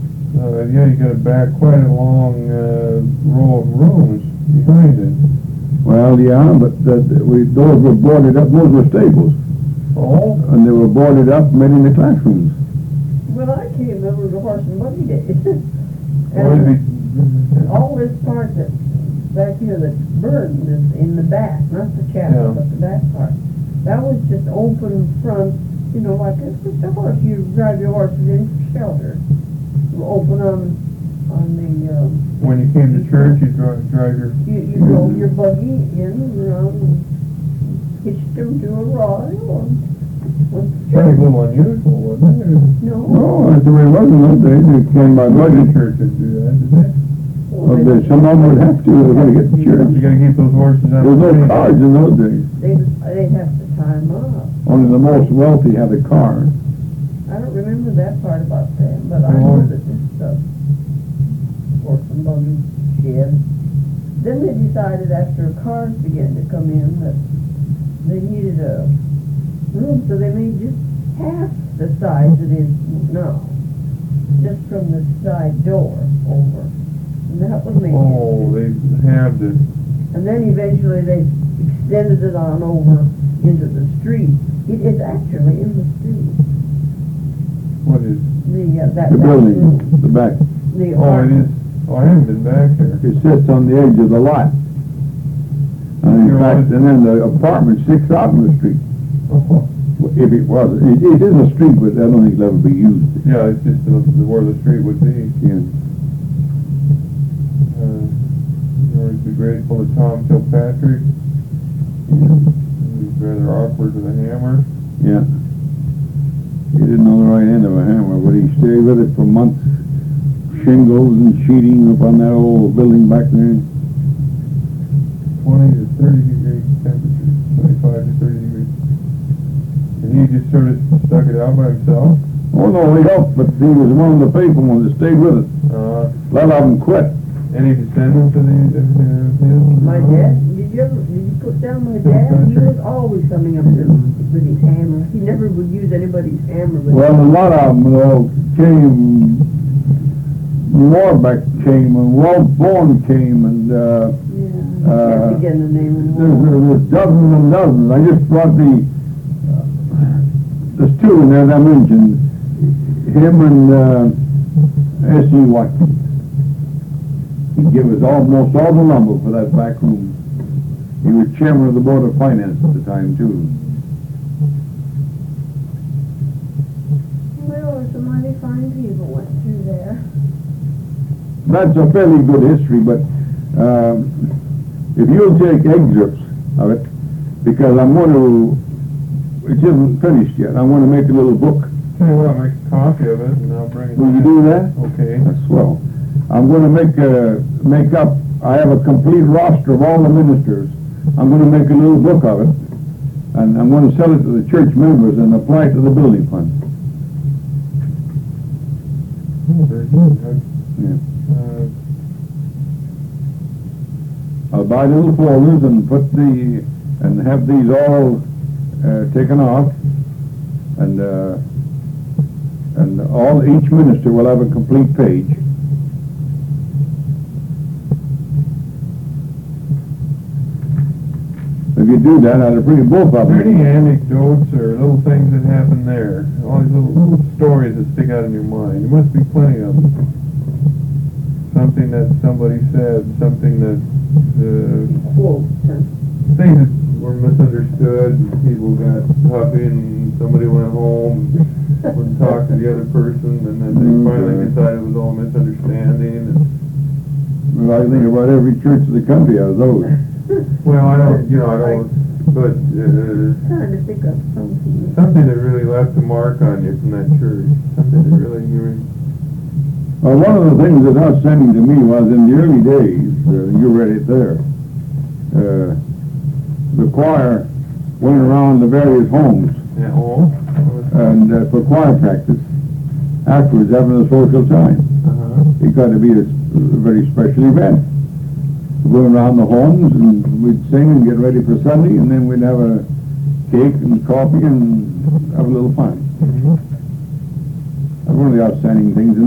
Uh, yeah, you got a back, quite a long, uh, row of rooms behind it. Well, yeah, but uh, we, those were boarded up, those were stables. Oh? And they were boarded up, made into classrooms. Well, I came over the horse and buggy days. Or is it- And all this part that, back here that's burned is in the back, not the Yeah. chassis, but the back part. That was just open front, you know, like it's just a horse, you drive your horses in for shelter. Open on, on the, um, When you came to church, you drive, drive your, you, you drove your buggy in and around and hitched them to a rod and went to kind of a church. little unusual, wasn't it? No. No, that's the way it was in those days. They came by Most budget. churches do that, did they? Well, they- some of them would have to, they're gonna get to church. You gotta keep those horses out. There was of the no street. cars in those days. They, they'd have to tie them up. Only the most wealthy had a car. I don't remember that part about them, but I Oh. know that this stuff, horse and buggy shed. Then they decided after cars began to come in that they needed a room, so they made just half the size it is now. Just from the side door over. And that was made. Oh, they have this, And then eventually they extended it on over into the street. It is actually in the street. what is, The, uh, that. The that building, room, the back. The oh, it apartment. is, oh, I haven't been back there. It sits on the edge of the lot. And in You're fact, on- and then the apartment sticks out in the street. Oh, If it was, it, it is a street, but I don't think it'll ever be used. yeah, it's just the, the, where the street would be. Yeah. Uh, you always be grateful to Tom Kilpatrick. He's rather awkward with a hammer. Yeah. He didn't know the right end of a hammer, but he stayed with it for months. Shingles and sheeting up on that old building back there. twenty to thirty degree temperature, twenty-five to thirty degrees. And he just sort of stuck it out by himself. Oh no, he helped, but he was one of the faithful ones that stayed with it. Uh, A lot of them quit. any descendants of the, of his? My dad, did you ever, did you put down my dad? He was always coming up there with his hammer. He never would use anybody's hammer with Well, a lot of them though came, Warbeck came, and Walt Bourne came, and uh, Yeah, I Uh, can't begin the name of there's, them. there's dozens and dozens. I just brought the, uh, there's two in there that I mentioned, him and uh, S E Watkins. He gave us almost all the lumber for that back room. He was chairman of the Board of Finance at the time, too. Well, some mighty fine people went through there. That's a fairly good history, but um, if you'll take excerpts of it, because I'm going to, it isn't finished yet, I want to make a little book. Tell you what, I'll make a copy of it and I'll bring it. Will you back. do that? Okay. That's swell. I'm going to make a, make up, I have a complete roster of all the ministers. I'm going to make a little book of it, and I'm going to sell it to the church members and apply it to the building fund. Oh, very good. Yeah. Uh, I'll buy little folders and put the, and have these all uh, taken off, and uh, and all, each minister will have a complete page. If you do that, I'd bring both Are of there any them. anecdotes or little things that happen there? All these little, little stories that stick out in your mind. There must be plenty of them. Something that somebody said, something that, uh, Quote, huh? things that were misunderstood, and people got huffy, and somebody went home, and wouldn't talk to the other person, and then they finally Okay. decided it was all misunderstanding. And, Well, I think about every church in the country has those. well, I don't, you know, I don't, but, uh, Trying to think of something. something that really left a mark on you from that church. Something that really, you were, Well, one of the things that was outstanding to me was in the early days, uh, you read it there, uh, the choir went around the various homes yeah, oh, and uh, for choir practice, afterwards having a social time. uh-huh. It got to be a, a very special event. We'd go around the homes and we'd sing and get ready for Sunday, and then we'd have a cake and coffee and have a little fun. Mm-hmm. That's one of the outstanding things. And then,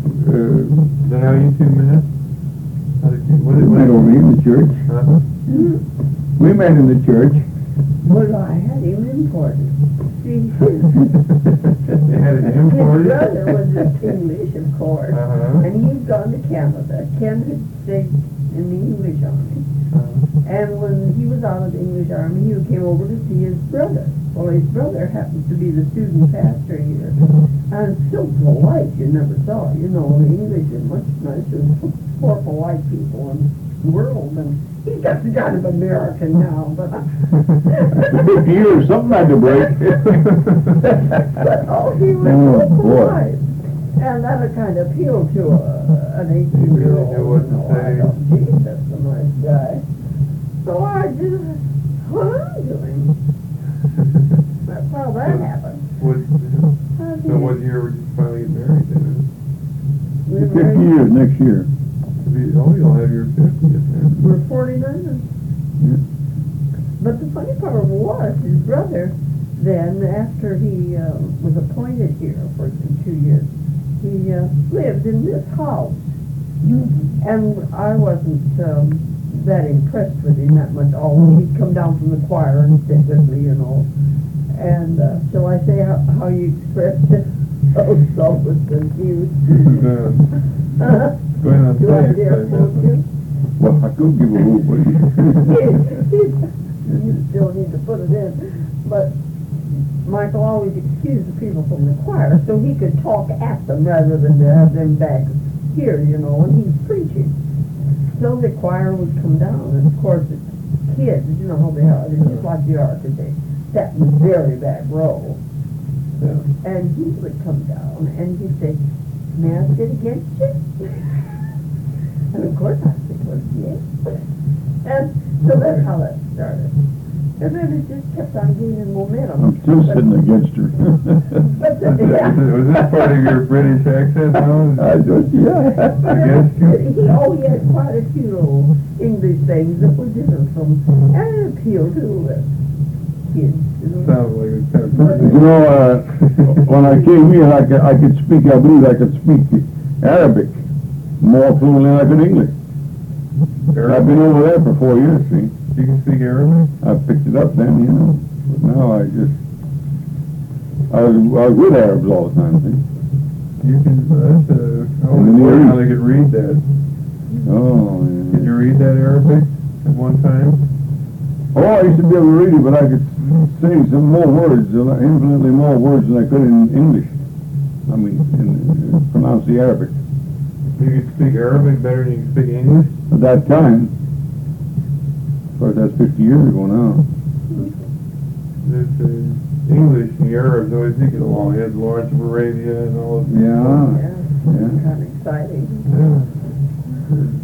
uh, Is that how you two met? How did you, what we did, what met did over here in the church. uh-huh. We met in the church. Well, I had him imported. See, his, You had it his imported? brother was English, of course, Uh-huh. and he'd gone to Canada. Ken had stayed in the English army. Uh, And when he was out of the English army, he came over to see his brother. Well, his brother happens to be the student pastor here. And so polite, you never saw. You know, the English are much nicer, more polite people in the world. And he's got the kind of American now, but... Fifty years, something had to break. but oh, he was Oh, so boy. polite. And that kind of appealed to a, an eighteen-year-old. He really knew what to you know, say. I thought, geez, that's a nice guy. So I just, what I'm doing. That's how that happened. what, How so what year would you finally get married then? We were Fifty married- years next year. Be- Oh, you'll have your fiftieth then. We're forty-nine. Yeah. But the funny part was, his brother, then, after he uh, was appointed here for two years, he uh, lived in this house. And I wasn't um, that impressed with him that much, although he'd come down from the choir and sit with me, you know. And uh, shall I say how, how you expressed it? Oh, so was confused. Uh, Go ahead and Do I say it, dare say quote it. you? Well, I could give a whoop, but You still need to put it in. But Michael always excused the people from the choir so he could talk at them rather than to have them back here, you know, when he's preaching. So the choir would come down, and of course it's kids, you know how they are, they're just like they are today, sat in the very back row. Yeah. And he would come down and he'd say, may I sit against you? And of course I said, well, yes. And so that's how that started. And then it just kept on gaining momentum. I'm still sitting against her. But the, Was this- yeah. was this part of your British accent now? I just, yeah. But Against you? he, oh, he had quite a few little English things that were different from, and it appealed to uh, kids, you know. Sounds like it's kind of You perfect. know, uh, when I came here, I could, I could speak, I believe I could speak Arabic more fluently than I could English. I've been over there for four years, see. You can speak Arabic? I picked it up then, you know. But now I just, I was, I was with Arabs all the time, see. You can, that's, uh, I And then was wondering you- how they could read that. Oh, Could you yeah. read that Arabic at one time? Oh, I used to be able to read it, but I could say some more words, infinitely more words than I could in English. I mean, in, uh, pronounce the Arabic. You could speak Arabic better than you can speak English? At that time, of course, that's fifty years ago now. There's, uh, English and the Arabs always did get along. You had Lawrence of Arabia and all of Yeah, Yeah, yeah. kind of exciting. Yeah.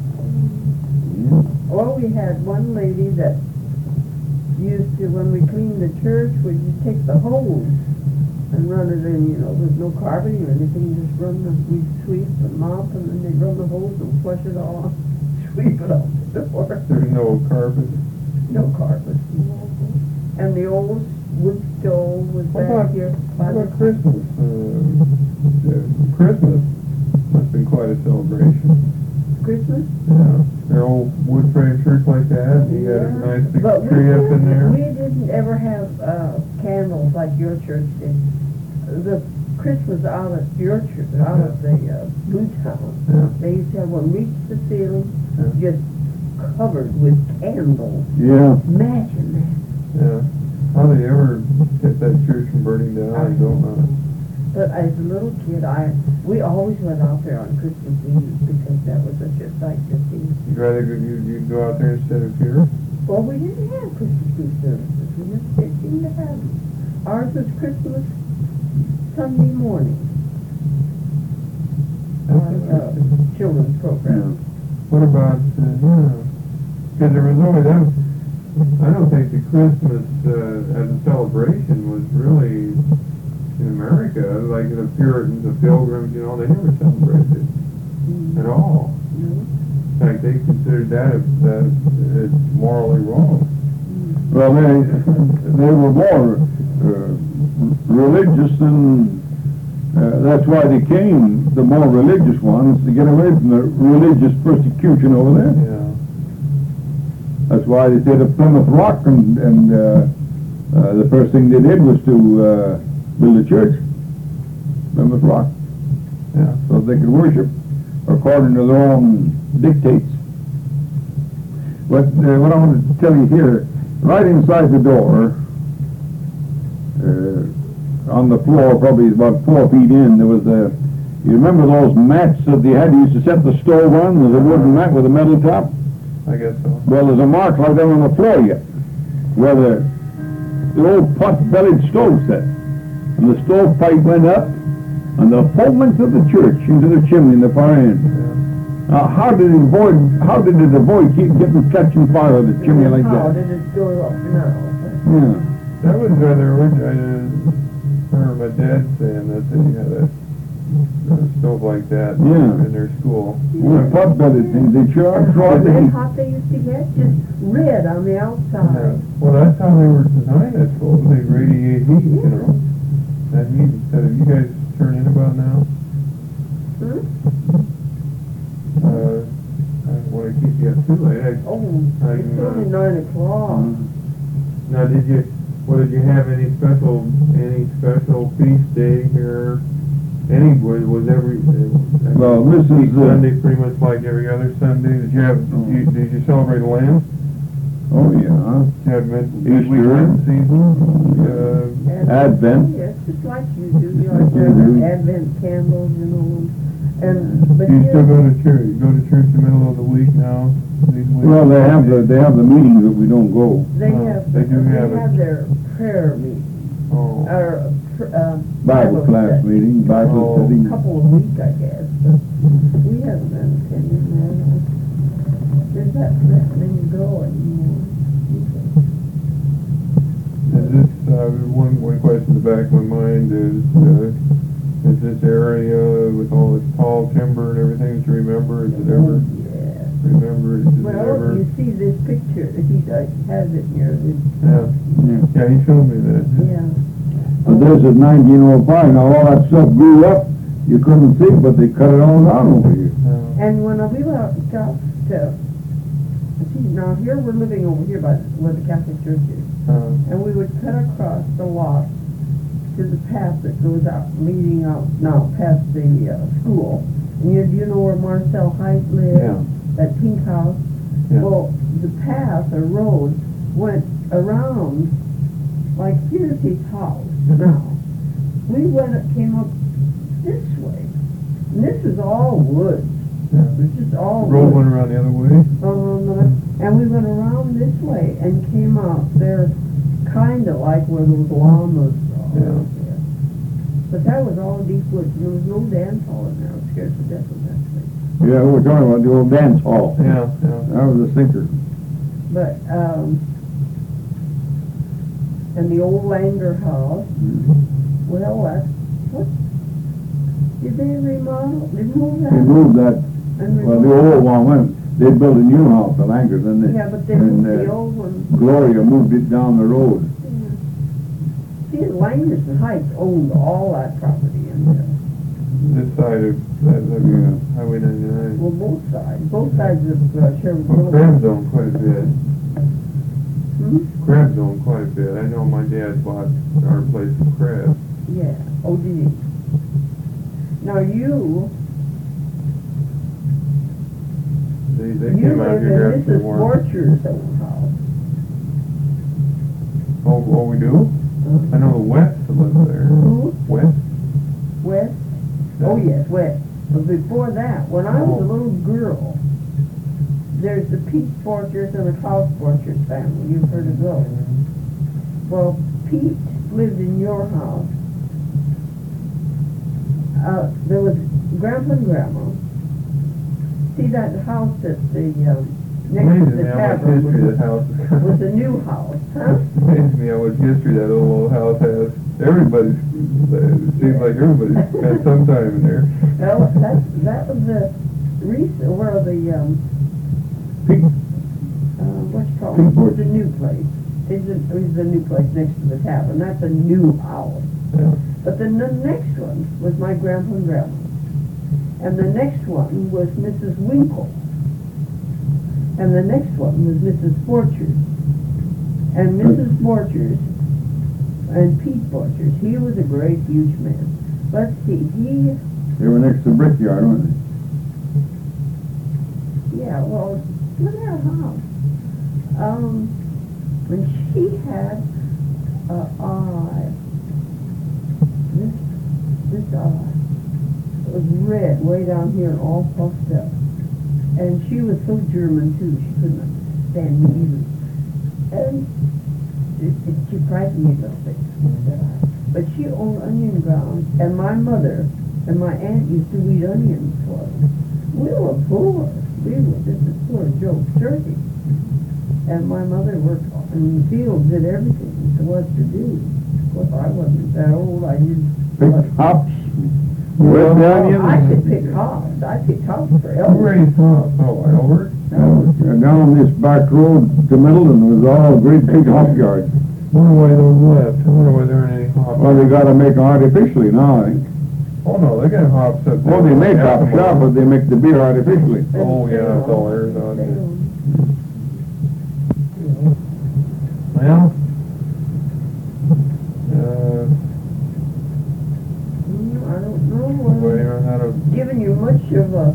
yeah. Well, we had one lady that used to, when we cleaned the church, we'd just take the hose and run it in, you know, there's no carpeting or anything, just run the, we'd sweep and mop, and then they'd run the hose and flush it all off, sweep it off the door. There's no carpet. No carpet. And the old wood stove was What back about- here. How about Christmas? Uh, uh, Christmas must have been quite a celebration. Christmas? Yeah. Their old wood frame church like that, you got a nice big But we tree up in didn't- there. We didn't ever have uh, candles like your church did. The Christmas out at your church, out at the uh, Blue Town, Yeah. they used to have one reach the ceiling, Yeah. just covered with candles. Yeah. Imagine that. Yeah. How they ever kept that church from burning down, I don't know. But as a little kid, I we always went out there on Christmas Eve because that was such a sight to see. You'd rather go, you, you'd go out there instead of here? Well, we didn't have Christmas Eve services. We just didn't seem to have them. Ours was Christmas Sunday morning. That's Our uh, interesting. children's program. What about, uh, yeah, because there was always, that was, I don't think the Christmas uh, as a celebration was really in America, like the Puritans, the Pilgrims, you know, they never celebrated it Mm. at all. No? In fact, they considered that as, that as morally wrong. Mm. Well, they, they were more uh, religious than Uh, that's why they came, the more religious ones, to get away from the religious persecution over there. Yeah. That's why they did a Plymouth Rock, and, and uh, uh, the first thing they did was to uh, build a church, Plymouth Rock, Yeah. so they could worship according to their own dictates. But uh, what I want to tell you here, right inside the door, uh, on the floor, probably about four feet in, there was a, you remember those mats that they had, you used to set the stove on, there's a wooden mat with a metal top? I guess so. Well, there's a mark like that on the floor yet, where the, the old pot-bellied stove set. And the stove pipe went up, and the whole length of the church into the chimney in the far end. Yeah. Now, how did it avoid, how did it avoid keep getting catching fire with the chimney like How that? did it go up now? Yeah. That was rather original. I remember my dad saying that they had a, a stove like that Yeah. in their school. Well, the pot-bellied things, they sure are And how trying red to hot they used to get, just red on the Yeah. outside. Well, that's how they were designed, I suppose. They radiate heat, you know. That heat, instead of you guys turn in about now. Hmm? Uh, I don't want to keep you up too late. I, Oh, I it's can, uh, only nine o'clock. Now, did you, well, did you have any special, any special feast day here? Any, was, was every, uh, Well, this is, uh, Sunday pretty much like every other Sunday? Did you have, did you, did you celebrate Lent? Oh, yeah. Did you have mid, midweek Easter. Lent season? Uh, And- Advent. Yes, just like you do, you like to have Mhm. Advent candles, you know, and, but do you here- still go to church, go to church the middle of the week now? These weeks? Well, they have the, they have the meetings, but we don't go. They Oh, have, they they do have it. have their prayer meeting, Oh, or, pr- uh, Bible class study. meeting, Bible Oh. study. Couple of weeks, I guess, but we haven't been attending that. There's that, that many go anymore. is this, uh, one, one question in the back of my mind is, uh, is this area with all this tall timber and everything that you remember, is it ever, Yeah. remember, is it Well, ever? you see this picture, he uh, has it here, this, Yeah, Yeah. yeah, he showed me that. yeah. But this is nineteen oh five, now all that stuff grew up, you couldn't see, but they cut it all down over here. Yeah. And when we went got to, see, now here we're living over here by where the Catholic Church is, Uh, and we would cut across the lot to the path that goes out, leading out now past the uh, school. And you, you know where Marcel Height lives? Yeah. That pink house? Yeah. Well, the path or road went around, like here's his house now. We went, up- came up this way, and this is all woods. yeah. It's just all The road woods. went around the other way? Um, and we went around this way and came out there, kind of like where those llamas are. Yeah. But that was all deep woods, and there was no dance hall in there. I was scared to death of that place. Yeah, we were talking about the old dance hall. Yeah, yeah. That was a sinker. But, um, and the old Langer house, well, that's, what, did they remodel, they move that? They moved that, And well, the remodel- old one went, they built a new house, the Langers, and they, Yeah, but they and, moved the uh, old one. Gloria moved it down the road. See, Langers and Heights owned all that property in there. This side of, that, that, Yeah. Highway ninety-nine. Well, both sides, both sides of uh, Sherwood Well, Road. Crab's owned quite a bit. Hmm? Crab's owned quite a bit. I know my dad bought our place in Crab. Yeah, O D. Now you, They, they you came out live here in after the Missus war. Borcher's old house. Oh, oh, we do? I know the West lives there. Who? West? West? Oh, yes, West. But before that, when I was a little girl, there's the Pete Borchers and the Klaus Borchers family. You've heard of those. Well, Pete lived in your house. Uh, there was Grandpa and Grandma. See that house at the, um, next to Amazing the me how much tavern history was, that house has. was the new house, huh? Amazes me how much history that old, old house has. Everybody's, it seems like everybody's spent some time in there. Well, that, that was the recent, where the, um, Pink, uh, what's it called? Pink Borchers. The new place. It's the, it's the new place next to the tavern. That's a new house. Yeah. But then the next one was my grandpa and grandma. And the next one was Missus Winkle. And the next one was Missus Borchers. And Missus Borchers and Pete Borchers, he was a great, huge man. Let's see, he, They were next to Brickyard, weren't they? yeah, well, look at her house. Um, when she had a eye, this, this eye, it was red way down here and all puffed up. And she was so German too, she couldn't understand me either. And it, it, she frightened me a little bit, that eye. But she owned onion grounds, and my mother and my aunt used to weed onions for us. We were poor. We were just as poor as Joe Turkey. And my mother worked in the fields, did everything there was to do. Of course, I wasn't that old. I didn't. Picked hops, Well, red I onions. could pick hops. I picked hops for Who Elvis. raised hops? Oh, Albert? Uh, Down this back road to Middleton was all great big hop yards. Wonder why those left. I wonder why there aren't any hops. Well, they gotta make them artificially now, I think. Oh, no, they got hops up there. Oh, they make hop shop, but they make the beer artificially. Oh, yeah, that's all there's on They it. don't- Well, uh, Mm, I don't know. anybody I'm know how to, giving you much of a,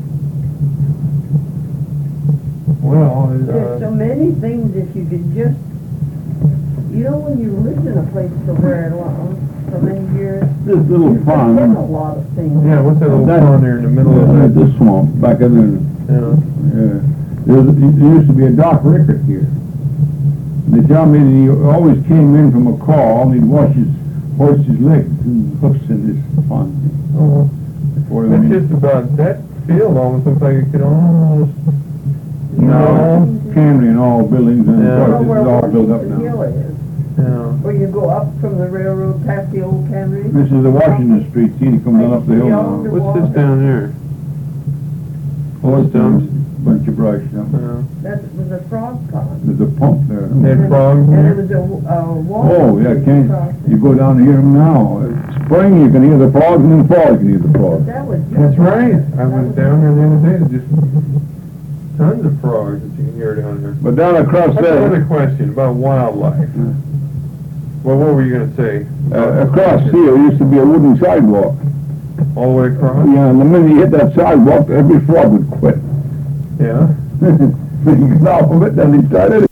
well, there's so uh, many things if you could just, you know, when you lived in a place for very long, so many years, This little you forget a pond, lot of things. yeah, what's that little That- pond there in the middle of uh, that? this swamp, back in the, Yeah. uh, there was, there used to be a Doc Rickert here. And they tell me that he always came in from a call, and he'd wash his horse's legs and hoofs in this pond. Oh, Before he that's went in. just about, that field almost looks like it could almost, No, cannery and all buildings, and Yeah. of You know course, where it's all built up Washington Hill now. is, yeah. where you go up from the railroad past the old cannery? This is the Washington Street, see, it comes on up the hill now. What's this down there? Oh, it's a Dumps? bunch of brush, yeah. Yeah. That was a frog pond. There's a pump there. They had frogs in And there? it was a, a water. Oh, yeah, can't, across it. you go down to hear them now. Spring, you can hear the frogs, and in fall, you can hear the But frogs. that was just. That's right. I that went was- down there the other day, there's just tons of frogs that you can hear down there. But down across That's another there, question about wildlife. Well, what were you gonna say? uh, across here used to be a wooden sidewalk. All the way across? Yeah, and the minute you hit that sidewalk, every frog would quit. Yeah. When you get off of it, then they started